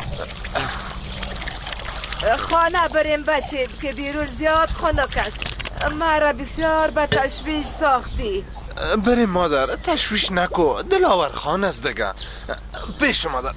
خانه بریم بچه که بیرون زیاد خنک است. مرا بسیار به تشویش ساختی. بریم مادر، تشویش نکو، دلاور خان است دیگه. پیش مادر.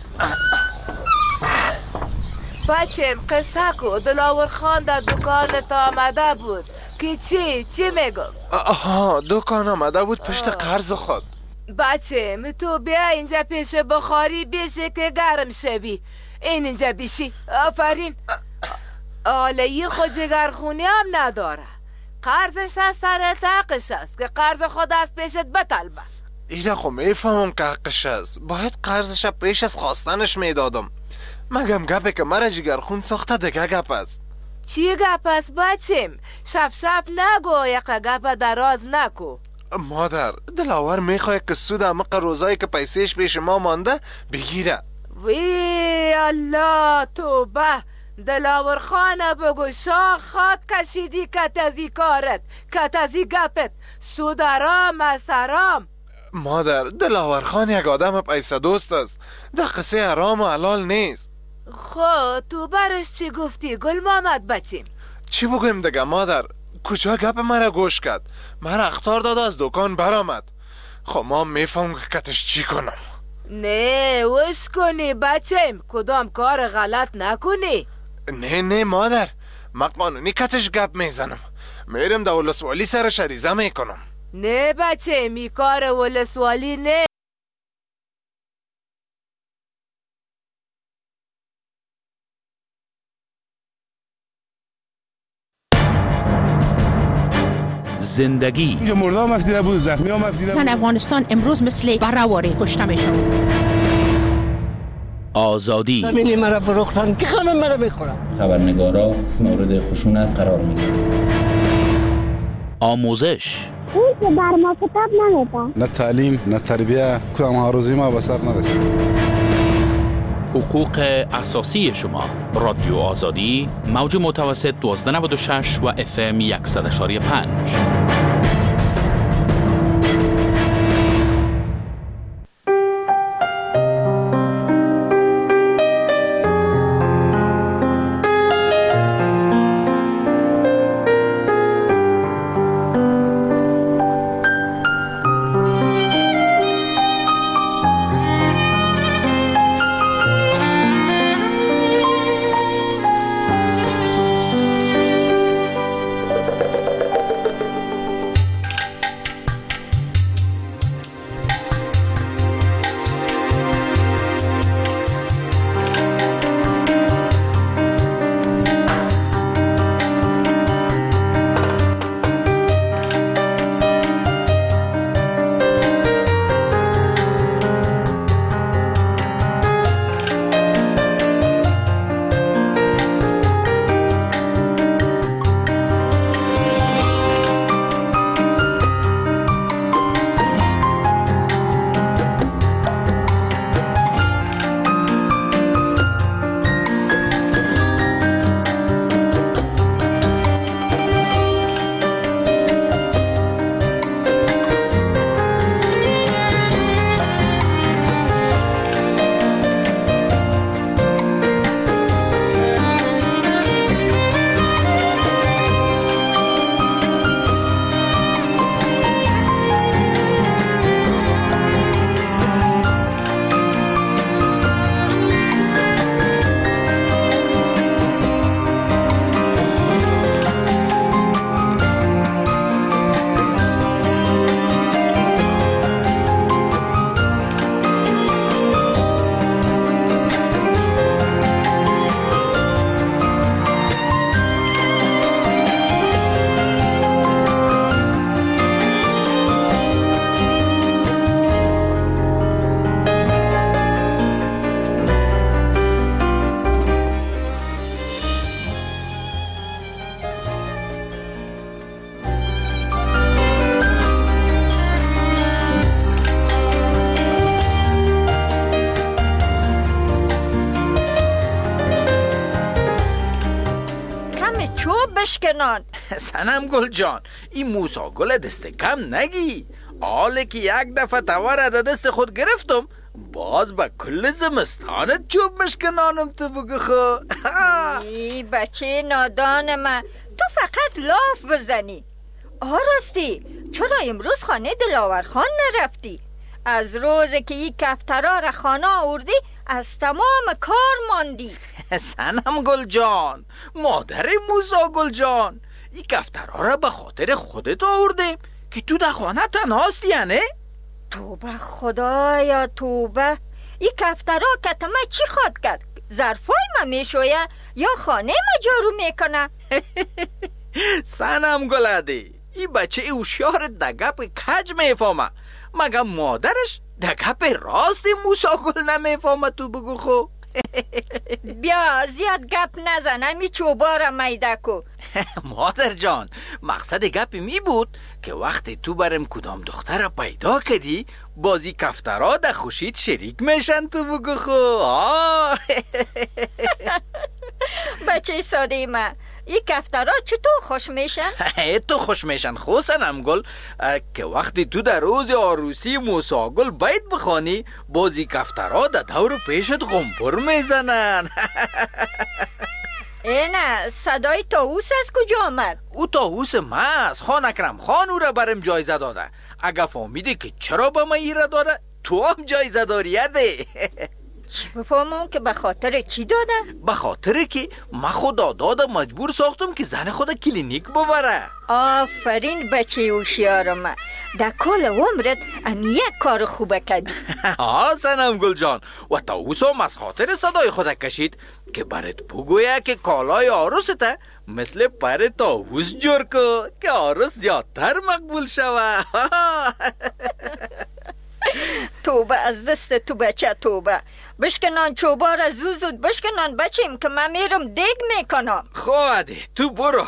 بچم قصه کو، دلاور خان در دکانت آمده بود که چی میگفت؟ آها، دکان آمده بود پشت قرض خود. بچم تو بیا اینجا پیش بخاری بیشه که گرم شوی. اینجا بیشی. آفرین. آله خود جگرخونی هم نداره. قرضش از سر حقش است که قرض خود از پیشت بطلبه. ایره خو میفهمم که حقش است. باید قرضش پیش از خواستنش میدادم. مگم گپه که مرا جگرخون ساخته دیگه گپ است. چی گپ است بچم؟ شف نگو، یک گپ دراز نکو. مادر، دلاور میخواه که سود عمق روزایی که پیسهش پیش ما مانده بگیره. وی الله توبه. دلاور خانه بگو شاخ خاک کشیدی کتازی کارت، کتازی گپت. سود حرام است حرام. مادر، دلاور خان یک آدم پیسه دوست است. ده قصه حرام و حلال نیست. خب تو برش چی گفتی گل محمد بچیم؟ چی بگویم دیگه مادر؟ کجا گپ مرا گوش کرد؟ مرا اخطار داد از دکان برآمد. خب ما میفهم که کتش چی کنم. نه وش کنی بچیم، کدام کار غلط نکنی. نه مادر، من قانونی کتش گپ میزنم. میرم دا ولسوالی سر شریزه میکنم. نه بچه می کار ولسوالی نه. زندگی اینجا مرده هم افتیده بود، زخمی هم افتیده بود. زن افغانستان امروز مثل برهواری کشته میشن. آزادی زمینی مرا فروختن که همه مرا میخورن. خبرنگارا مورد خشونت قرار میگیرن. آموزش اون که بر ما کتاب نمیده. نه تعلیم نه تربیه، کدام هاروزی ما به سر نرسید. حقوق اساسی شما. رادیو آزادی، موج متوسط 1296 و FM 100.5. بشکنان. سنم گل جان، این موسا گل دست کم نگی. حاله که یک دفعه تور در دست خود گرفتم، باز با کل زمستانت چوب مشکنانم تو بگو خو. ای بچه نادان من، تو فقط لاف بزنی. راستی چرا امروز خانه دلاور خان نرفتی؟ از روز که یک کفترا را خانه آوردی از تمام کار ماندی. سنم گل جان، مادر موسا گل جان، این کفترا را به خاطر خودت آوردیم که تو در خانه تنهاستی نه؟ توبه خدایا توبه. این کفترا کتمه چی خواد کرد؟ ظرفای ما میشویه یا خانه ما جارو میکنه؟ سنم گلاده، این بچه اوشیار دگپ کج میفهمه، مگه مادرش دگپ راست موسا گل نمیفهمه؟ تو بگو خو. بیا زیاد گپ نزن، همی چوبارم میده کو. مادر جان، مقصد گپی می بود که وقتی تو برم کدام دختر را پیدا کردی بازی کفترها در خوشید شریک میشن. تو بگو خو. بچه ساده من، این کفترها چطور خوش میشن؟ تو خوش میشن خو سنم گل که وقتی تو در روز عروسی موسی گل بیت بخوانی بازی کفترها در دور پیشت غمپر میزنن. اینه صدای طاووس از کجا آمد؟ او طاووس ماست. خان اکرم خان او را برم جایزه داده. اگه فهمیدی که چرا به من ایره داده تو هم جایزه داریه ده. چی بفهمم که به خاطر چی داده؟ به خاطر که من خدا داده مجبور ساختم که زن خدا کلینیک ببره. آفرین بچه اوشیار من، در کل عمرت یک کار خوبه کردی. سنم گل جان، و طاووس هم از خاطر صدای خدا کشید که برات بگویه که کالای عروسته مثل پر طاووس جور کو که عروس زیادتر مقبول شوه. توبه از دست تو بچه، توبه. بشکنان چوبار از زود بشکنان بچیم که من میرم دیگ میکنم. خواهده تو برو.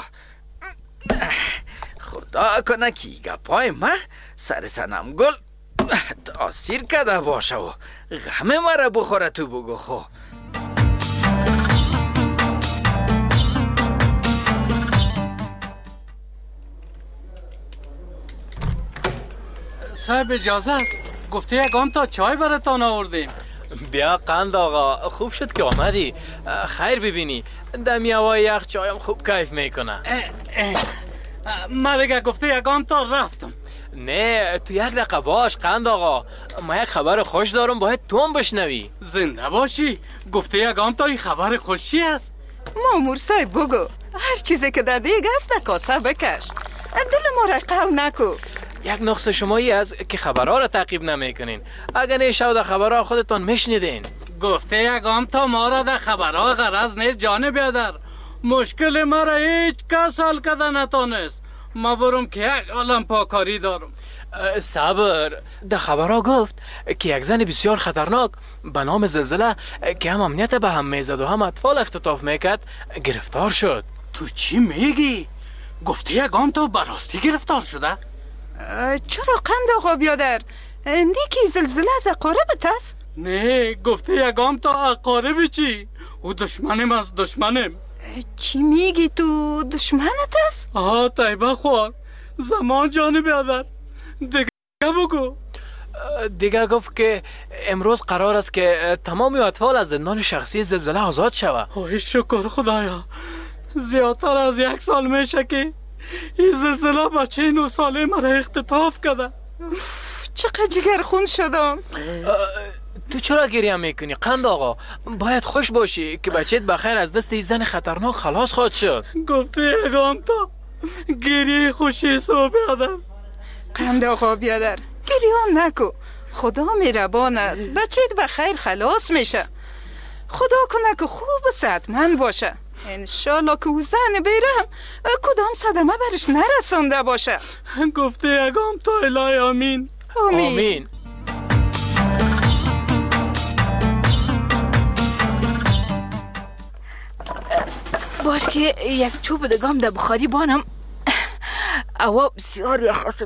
خدا کنه که گپای من سر سنم گل تاثیر کده باشه و غم مرا بخوره. تو بگو خو. صاحب اجازه است، گفته یکان تا چای براتان آوردیم. بیا قند آقا، خوب شد که آمدی. خیر ببینی دمی هوای یخ چایم خوب کیف میکنه. من دیگه گفته یکان تا رفتم. نه تو یک دقیقه باش قند آقا، ما یک خبر خوش دارم باید تو هم بشنوی. زنده باشی. گفته یکان تا این خبر خوشی است. مامور صاحب بگو، هر چیزی که در دیگ است در کاسه بکش، دل ما را قو نکو. یک نقص شمایی است که خبرها را تعقیب نمیکنین. اگر نیشو در خبرها خودتان میشنیدین. گفته یکم تا ما را در خبرها غرض نیست جان بیادر. مشکل ما را هیچ کس حل کرده نتانست. ما برم که یک عالم پاکاری دارم. صبر، در خبرها گفت که یک زن بسیار خطرناک به نام زلزله که هم امنیت به هم میزد و هم اطفال اختطاف میکرد گرفتار شد. تو چی میگی؟ گفته یکم تا براستی گرفتار شده؟ چرا قند آقا بیادر؟ نیکی زلزله از اقاربت است؟ نه، گفته یکم تا اقارب چی؟ او دشمنم از دشمنم. چی میگی تو؟ دشمنت است؟ طیبه خوار زمان جان بیادر. دیگه بگو. دیگه گفت که امروز قرار است که تمام اطفال از زندان شخصی زلزله آزاد شود. شکر خدایا. زیادتر از 1 سال میشه که این زلزله بچه 9 ساله مرا اختطاف کرده. چقدر جگرخون شدم. تو چرا گریه میکنی قند آقا؟ باید خوش باشی که بچهت بخیر از دست این زن خطرناک خلاص خواهد شد. گفته یکم تا گریه خوشی صبح بیادر. قند آقا بیادر گریه نکو، خدا مهربان است، بچهت بخیر خلاص میشه. خدا کنه که خوب و صحتمند باشه. انشالله که او زن بیرم کدام صدمه برش نرسانده باشه. گفته یکم تا الهی آمین. آمین. باش که یک چوب دگام در بخاری بانم. اوا بسیار یخ.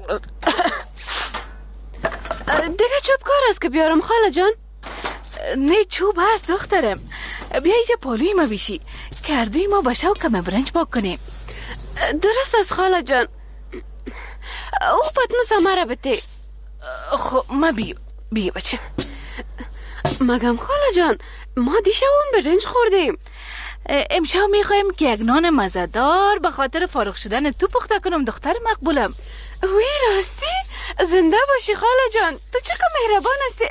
دیگه چوب کار است که بیارم خاله جان؟ نه چوب هست دخترم. بیا اینجا پالوی ما بیشی، کردوی ما باشه و کم برنج باک کنیم. درست است خاله جان. او پتنوس همه بته. خب ما بیا بچه. مگم خاله جان ما دیشه هم برنج خوردیم. امشب میخوایم که یک نان مزه‌دار به خاطر فارغ شدن تو پخته کنم دختر مقبولم. وی راستی؟ زنده باشی خاله جان، تو چقدر مهربان هستی.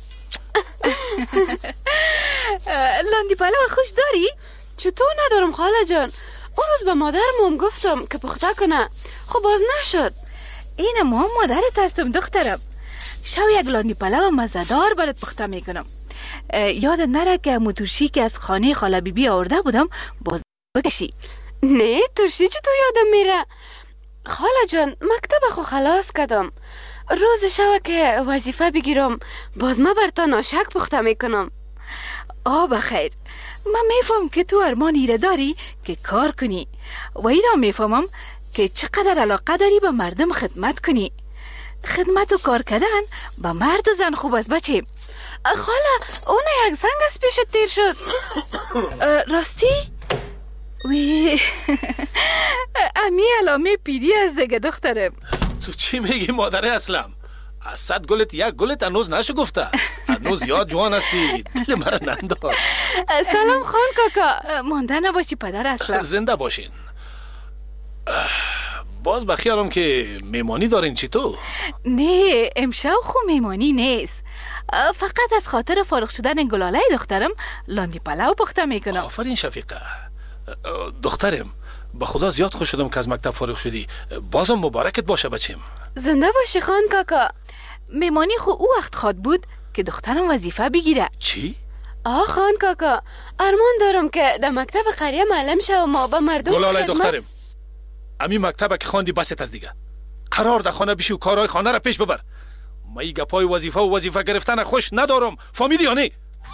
لاندی پلو خوش داری؟ چطور ندارم خاله جان؟ اون روز به مادرم گفتم که پخته کنه، خب باز نشد. این ما مادرت هستم دخترم. شو یک لاندی پلو مزه‌دار برات پخته میکنم. یادت نره که ترشی که از خانه خاله بیبی آورده بودم باز بکشی. نه ترشی چطور یادم میره؟ خاله جان مکتب خو خلاص کردم. روز شو که وظیفه بگیرم باز ما بر تا ناشک پخته میکنم. بخیر، من میفهم که تو ارمان ایره داری که کار کنی و ایرا میفهمم که چقدر علاقه داری به مردم خدمت کنی. خدمت و کار کردن به مرد و زن خوب است بچه. خاله اون یک زنگ از پیشت تیر شد. راستی؟ وی امی علامه پیری از دیگه دخترم. تو چی میگی مادر اسلم؟ از 100 گلت یک گلت هنوز نشو گفته. هنوز یاد جوان هستی، دل مرا ننداز. سلام خان کاکا، مانده نباشی پدر اسلم. زنده باشین. باز بخیالم که میمانی دارین چی تو؟ نه امشب خو میمانی نیست، فقط از خاطر فارغ شدن گلاله دخترم لاندی پلو پخته میکنم. آفرین شفیقه دخترم، با خدا زیاد خوش شدم که از مکتب فارغ شدی. بازم مبارکت باشه بچیم. زنده باشی خان کاکا. میمانی خو او وقت خواد بود که دخترم وظیفه بگیره. چی؟ خان کاکا ارمان دارم که در مکتب قریه معلم شوم ما به مردم گلاله دخترم، امی مکتب که خواندی بست از دیگه. قرار در خانه بشی و کارهای خانه را پیش ببر. ما ای گپای وظیفه گرفتن خوش ندارم، فهمیدی یا نه؟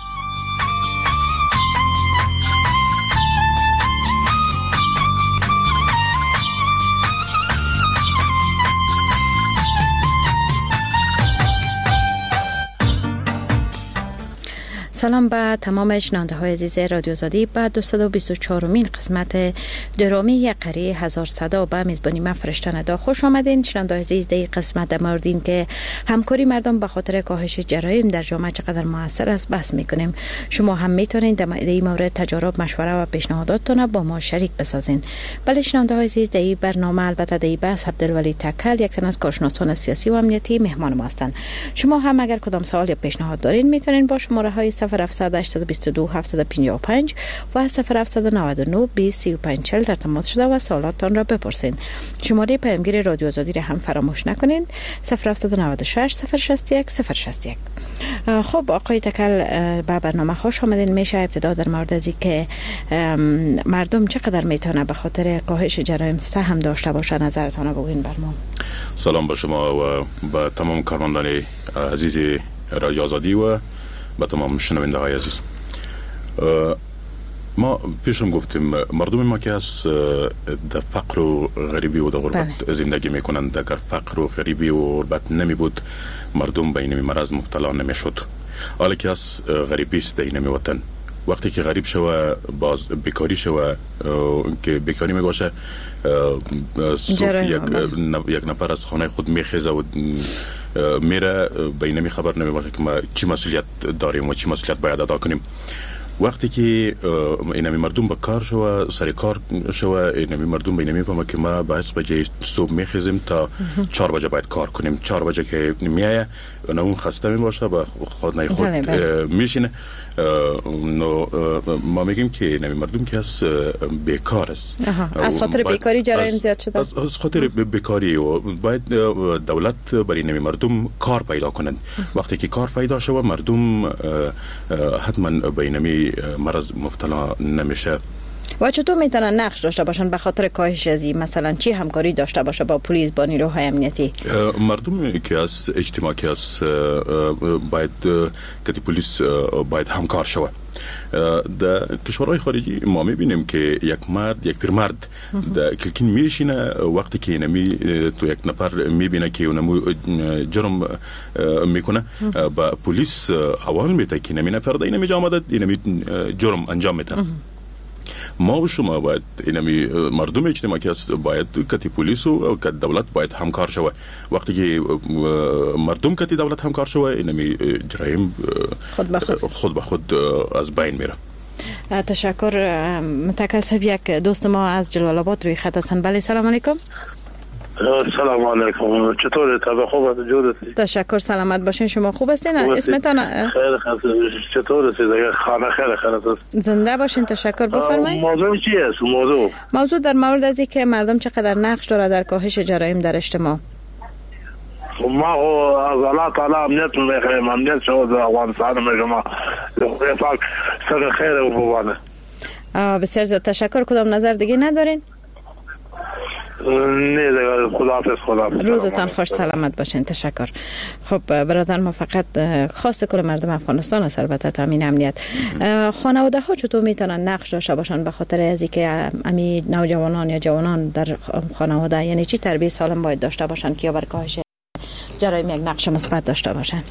سلام به تمام شنونده های عزیز رادیو آزادی. به 224مین قسمت درامی یک قریه هزار صدا به میزبانی من فرشته ندا خوش آمدین. شنونده های عزیز، در قسمت در مورد این که همکاری مردم به خاطر کاهش جرایم در جامعه چقدر موثر است بحث میکنیم. شما هم میتونید در این مورد تجارب، مشوره و پیشنهاداتتون با ما شریک بسازین. بله شنونده های عزیز، در این برنامه البته در این بحث عبدالولی تکل یک تن از کارشناسان سیاسی و امنیتی مهمان ما هستند. شما هم اگر کدام سوال یا پیشنهاد دارین میتونین با شماره های 0722 755 و 0799 2035 در تماس شده و سوالاتتان را بپرسین. شماره پیامگیر رادیو آزادی را هم فراموش نکنین، 0796 061 061. خب آقای تکل، به برنامه خوش آمدین. میشه ابتدا در مورد از که مردم چقدر میتونه به خاطر کاهش جرایم سهم داشته باشه نظرتان بگوین بر ما. سلام به شما و به تمام کارمندان عزیز رادیو آزادی و با تمام شنونده های عزیز. ما پیشم گفتیم مردم ما که از در فقر و غریبی و در غربت زندگی میکنند. اگر فقر و غریبی و غربت نمی بود مردم به این مرض مبتلا نمی شد. حالا که از غریبی است در این وطن، وقتی که غریب شوه باز بیکاری شوه که بیکاری می باشه یک نفر از خانه خود میخیزه و میره به این نمی خبر نمی باشه که ما چی مسئولیت داریم و چی مسئولیت باید ادا کنیم. وقتی که اینمی مردم به کار شوه، سر کار شوه، اینمی مردم به اینمی فهمه که ما باید بجه صبح میخیزیم تا 4 بجه باید کار کنیم. 4 بجه که میایه اون خسته می باشه با خود میشینه. ما میگیم که اینمی مردم که از بیکار است. از خاطر بیکاری جرایم زیاد شده. از خاطر بیکاری و باید دولت برای اینمی مردم کار پیدا کنند. وقتی که کار پیدا شوه مردم حتما به اینمی مرض مبتلا نمیشه. و چطور میتونن نقش داشته باشن به خاطر کاهش ازی؟ مثلا چی همکاری داشته باشه با پلیس، با نیروهای امنیتی؟ مردم که از اجتماع که از باید که پلیس باید همکار شوه. در کشورهای خارجی ما میبینیم که یک پیرمرد در کلکین میشینه، وقتی که اینمی تو یک نفر میبینه که اونمو جرم میکنه با پلیس حوال میده که اینمی نفر اینمی جامعه اینمی جرم انجام میده. ما و شما باید اینمی مردم اجتماعی که باید کتی پلیس و کتی دولت باید همکار شوه. وقتی که مردم کتی دولت همکار شوه اینمی جرایم خود به خود از بین میره. تشکر. متکل صاحب، یک دوست ما از جلال آباد روی خط هستن. بله سلام علیکم. سلام علیکم. چطوره؟ طبع خوب است؟ جور هستی؟ تشکر، سلامت باشین. شما خوب هستین؟ اسمتان؟ خیر هستید. چطور هستید؟ خانه خیر است. زنده باشین. تشکر. بفرمایید. موضوع چی است؟ موضوع در مورد از اینکه مردم چقدر نقش داره در کاهش جرایم در اجتماع. ما از الله تعالی امنیت میخوایم. امنیت شما در افغانستان میگم. خدای پاک سر خیر و بوانه. بسیار زیاد تشکر. کدام نظر دیگه ندارین؟ نه دیگه. خداحافظ. روزتان خوش، سلامت باشین. تشکر. خب برادر، ما فقط خواست کل مردم افغانستان است البته تامین امنیت. خانواده ها چطور میتونن نقش داشته باشن به خاطر از اینکه امی نوجوانان یا جوانان در خانواده، یعنی چی تربیت سالم باید داشته باشن که بر کاهش جرایم یک نقش مثبت داشته باشن؟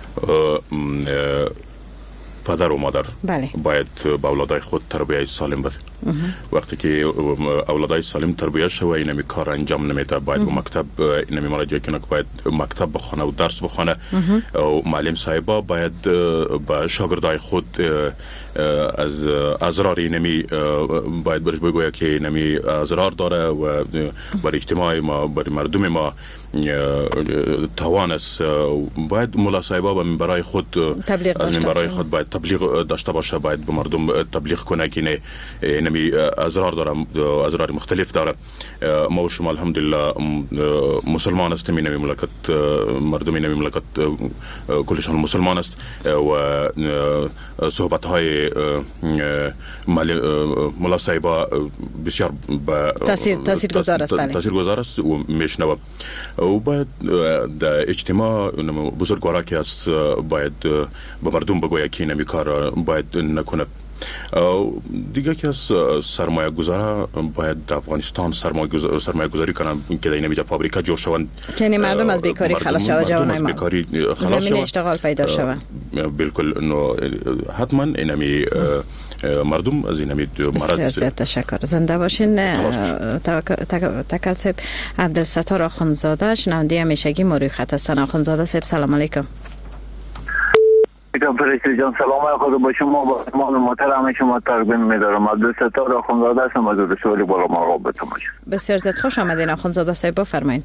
پدر و مادر بله. باید به اولادای خود تربیت سالم بده. وقتی که اولادای سالم تربیت شوه اینمی کار انجام نمیده. باید به مکتب اینمی مراجعه کنه که باید مکتب بخونه و درس بخونه و معلم صاحبا باید به شاگردای خود از ازرار اینمی باید برش بگوید که اینمی ازرار داره و بر اجتماع ما، بر مردم ما توان است. باید ملا صاحبا به برای خود از برای خود باید تبلیغ داشته باشه. باید به مردم تبلیغ کنه که اینمی ازرار داره، ازرار مختلف داره. ما و شما الحمدلله مسلمان هستیم. اینمی مملکت، مردم اینمی مملکت کلشان مسلمان است و صحبت های ملا صاحبا بسیار تاثیرگذار است. تاثیرگذار است و میشنوه. و باید در اجتماع بزرگوارا که است باید به مردم بگوید که اینمی کار باید نکنه. دیگه که از سرمایه گذارا باید در افغانستان سرمایه گذاری کنن که در اینمی فابریکا جور شوند که مردم از بیکاری خلاص شوند، جوانای ما زمین اشتغال پیدا شوند. بالکل. حتما اینمی مردم از اینمی مرض. زیاد تشکر. زنده باشین. تکل صاحب. عبدالستار آخوندزاده شنونده همیشگی ما روی خط هستن. آخوندزاده صاحب سلام علیکم. فرشته جان سلام خود با شما، با امان محترم شما تقدیم می‌دارم. عبدالستار آخوندزاده هستم از رسولی بالا مراقبتون باشید. بسیار زیاد خوش آمدین آخوندزاده صاحب، بفرمایید.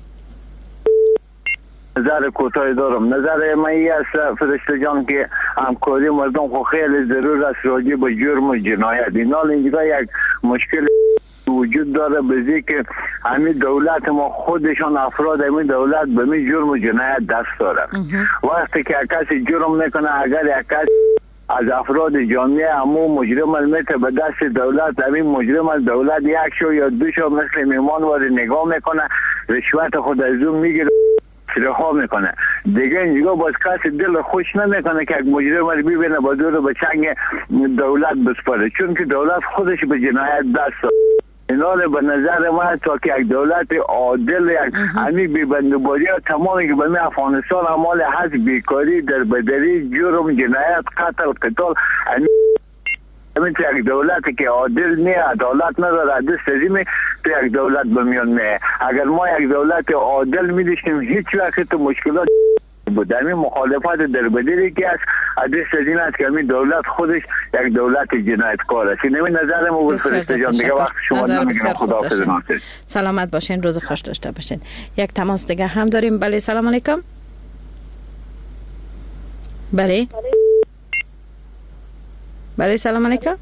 نظر کوتاهی دارم. نظر من این است فرشته جان که همکاری مردم خو خیلی ضرور است راجع به جرم و جنایت. اینا اینجا یک مشکل وجود داره بزی که همین دولت ما خودشان افراد همین دولت به می جرم و جنایت دست دارن. وقتی که کسی جرم میکنه، اگر یک کس از افراد جامعه همون مجرم میته به دست دولت، همین مجرم از دولت یک شو یا دو شو مثل میمان وارد نگاه میکنه، رشوت خود از اون میگیره، رها میکنه. دیگه اینجا باز کسی دل خوش نمیکنه که یک مجرم رو ببینه با دور به چنگ دولت بسپاره، چون که دولت خودش به جنایت دست داره. اینا به نظر من تا که یک دولت عادل، یک همی بیبندوباری ها تمامی که به افغانستان اعمال هست، بیکاری، دربدری، جرم، جنایت، قتل، قتال، همین تو یک دولتی که عادل نه، عدالت نداره، عدل سزیمه تو یک دولت بمیان نه. اگر ما یک دولت عادل میداشتیم هیچ وقت تو مشکلات بود. همین مخالفت دربدری که از عدل سزین است که همین دولت خودش یک دولت جنایتکار است. این نظر ما بود فرشته جان. دیگه وقت شما نمیگم. خداحافظ. سلامت باشین، روز خوش داشته باشین. یک تماس دیگه هم داریم. بله سلام علیکم. بله بله سلام علیکم.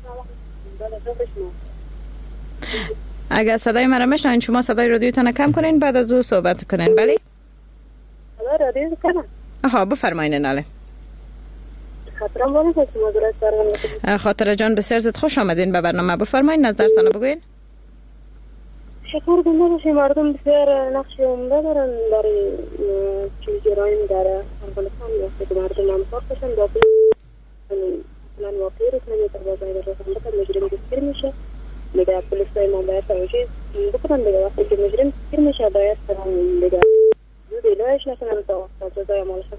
اگر صدای مرا میشنوین شما صدای رادیوتون کم کنین بعد از او صحبت کنین. بله رادیو کنم. آها بفرمایین. ناله خاطرم ولی که شما درست برنامه. خاطر جان بسیار زد خوش آمدین به برنامه. بفرمایین نظرتون بگوین. شکر گنده باشیم. مردم بسیار نقش عمده دارن برای چیز جرایم در افغانستان. وقتی که مردم همکار باشن با مثلا واقعی رو نمیتر با باید رسان بکن مجرم دستگیر میشه. دیگه پلیس های ما باید توجیه بکنن. دیگه وقتی که مجرم دستگیر میشه باید دیگه دیلایش نکنن تا جزای مالشان.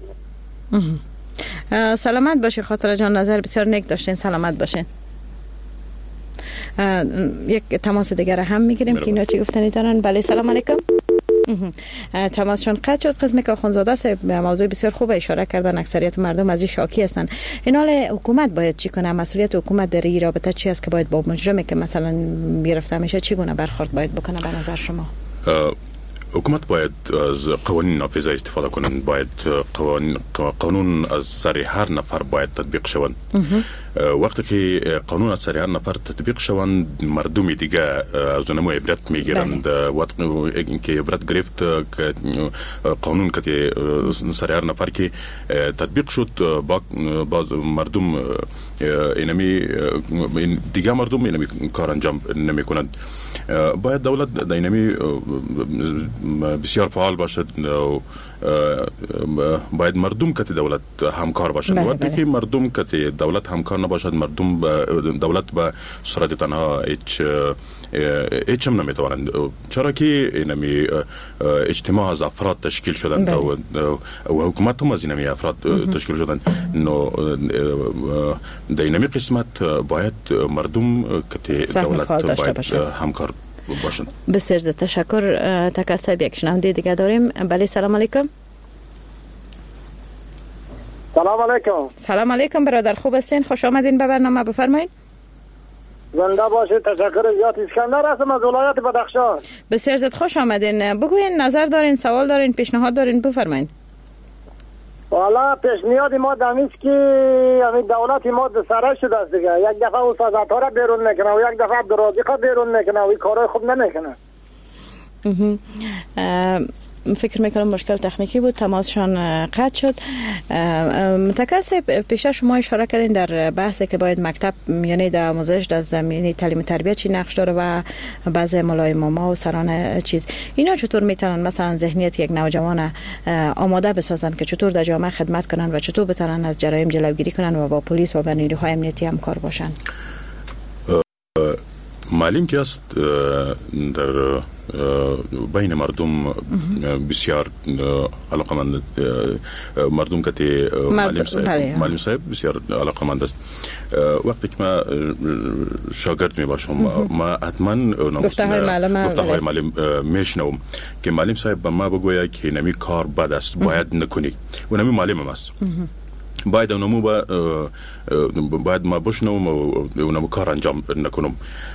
سلامت باشی خاطر جان. نظر بسیار نیک داشتین. سلامت باشین. یک تماس دیگر هم میگیریم که اینا چی گفتنی دارن. بله سلام علیکم. تماسشان قطع شد. قسمی که آخوندزاده صاحب موضوع بسیار خوب اشاره کردن. اکثریت مردم از این شاکی هستند. این حال حکومت باید چی کنه؟ مسئولیت حکومت در این رابطه چی است که باید با مجرمی که مثلا گرفته میشه چی گونه برخورد باید بکنه به نظر شما؟ حکومت باید از قوانین نافذه استفاده کنند. باید قانون از سر هر نفر باید تطبیق شوند. وقتی که قانون از سر هر نفر تطبیق شوند، مردم دیگه از اونمو عبرت میگیرند. وقتی که عبرت گرفت که قانون که سر هر نفر که تطبیق شد، باز مردم اینمی دیگه مردم اینمی کار انجام نمی کنند. باید دولت در اینمی بسیار فعال باشد. باید مردم که دولت همکار باشد. وقتی که مردم که دولت همکار نباشد، مردم دولت به صورت تنها هیچ هم نمیتوانند. چرا که اینمی اجتماع از افراد تشکیل شدند و حکومت هم از اینمی افراد تشکیل شدند. در اینمی قسمت باید مردم که دولت باید همکار باشند. بسیار تشکر. تکل صاحب یک شنونده دیگه داریم. بله، سلام علیکم. سلام علیکم. سلام علیکم برادر، خوب هستین؟ خوش آمدین به برنامه، بفرمایید. زنده باشید. تشکر زیاد. اسکندر هستم از ولایت بدخشان. بسیار زیاد خوش آمدین. بگوین نظر دارین، سوال دارین، پیشنهاد دارین، بفرمایید. والا پیشنهاد ما دمیست که همین دولت ما سره شده است دیگه. یک دفعه استادات ها را بیرون میکنه و یک دفعه عبدالرازق بیرون میکنه و این کارهای خوب نمیکنه. فکر میکنم مشکل تکنیکی بود، تماسشان قطع شد. متکل صاحب، پیشه شما اشاره کردین در بحثی که باید مکتب، یعنی در آموزش در زمینه تعلیم و تربیت چی نقش داره و بعضی مولای ماما و سران چیز، اینا چطور میتونن مثلا ذهنیت یک نوجوان آماده بسازن که چطور در جامعه خدمت کنن و چطور بتونن از جرایم جلوگیری کنن و با پلیس و با نیروهای امنیتی همکار باشن؟ معلم که است در بین مردم بسیار علاقمند، مردم که معلم صاحب بسیار علاقمند است. وقتی که ما شاگرد می باشم، ما حتما گفته های معلم میشنوم که معلم صاحب به ما بگوید که نمی کار بد است، باید نکنی. و نمی معلم هم است. باید اونمو باید ما بشنوم و اونمو کار انجام نکنم.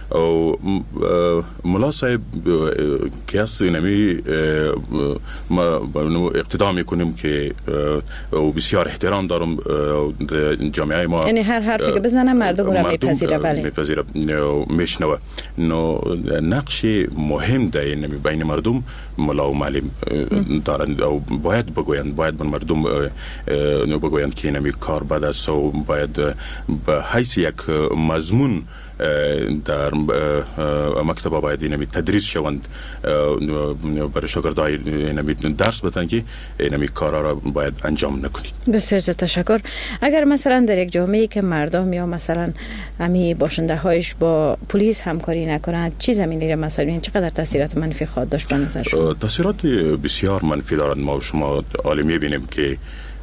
ملا صاحب که هست اینمی ما اقتدا میکنیم که بسیار احترام دارم جامعه ما، یعنی هر حرفی که بزنه مردم را میپذیره. بله، میپذیره، میشنوه. نقش مهم در اینمی بین مردم ملا و معلم دارند و باید بگویند، باید به مردم بگویند که اینمی کار بد است و باید به حیث یک مضمون در مکتب باید اینمی تدریس شوند، برای شاگردای اینمی درس بدن که اینمی کارا را باید انجام نکنید. بسیار تشکر. اگر مثلا در یک جامعه که مردم یا مثلا امی باشنده هایش با پلیس همکاری نکنند، چی زمینی را مثلا چقدر تاثیرات منفی خواهد داشت به نظر شما؟ تاثیرات بسیار منفی دارند. ما و شما عالم می‌بینیم که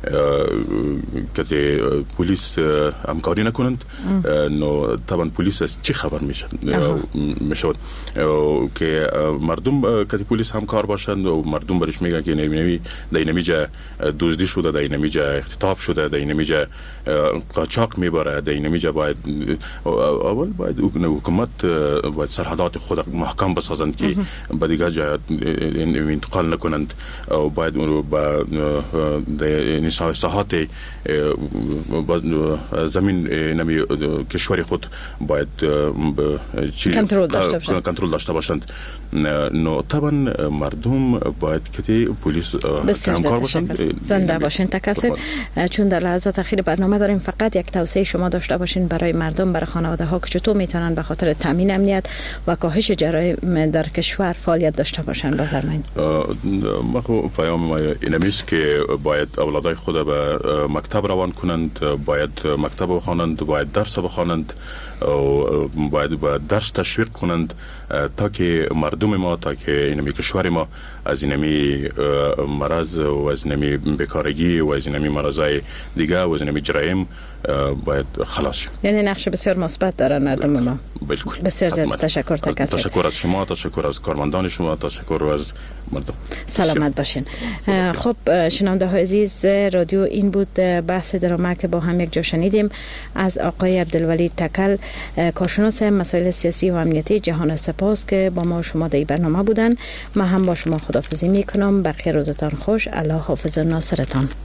که پلیس همکاری نکنند، نو طبعا پلیس از چی خبر میشود که مردم که پلیس همکار باشند و مردم برش میگن که در اینمیجا دزدی شده، در اینمیجا اختطاف شده، در اینمیجا قاچاق میبره، در اینمیجا باید اول باید حکومت باید سرحدات خود محکم بسازند که به دیگه جای انتقال نکنند و باید اون رو به ساحات زمین نمی کشور خود باید کنترل داشته باشند. نو طبعا مردم باید که پلیس همکار باشند. زنده باشند. تکاسب چون در لحظات اخیر برنامه داریم، فقط یک توصیه شما داشته باشین برای مردم، برای خانواده ها که چطور میتونن به خاطر تامین امنیت و کاهش جرایم در کشور فعالیت داشته باشن. بفرمایید. ما خو پیام ما اینمیست که باید اولادای خود به مکتب روان کنند، باید مکتب بخوانند، باید درس بخوانند باید با درس تشویق کنند تا که مردم ما، تا که اینمی کشور ما از اینمی مرض و از اینمی بیکارگی و از اینمی مرضای دیگه و از اینمی جرایم باید خلاص شد. یعنی نقش بسیار مثبت دارن مردم ما. بالکل. بسیار زیاد تشکر. تشکر از شما، تشکر از کارمندان شما، تشکر از مردم. سلامت باشین. خب شنونده های عزیز، رادیو این بود بحث درامه که با هم یک جا شنیدیم از آقای عبدالولی تکل، کارشناس مسائل سیاسی و امنیتی جهان سپاس که با ما شما در این برنامه بودن. من هم با شما خداحافظی میکنم. بقیه روزتان خوش. الله حافظ ناصرتان.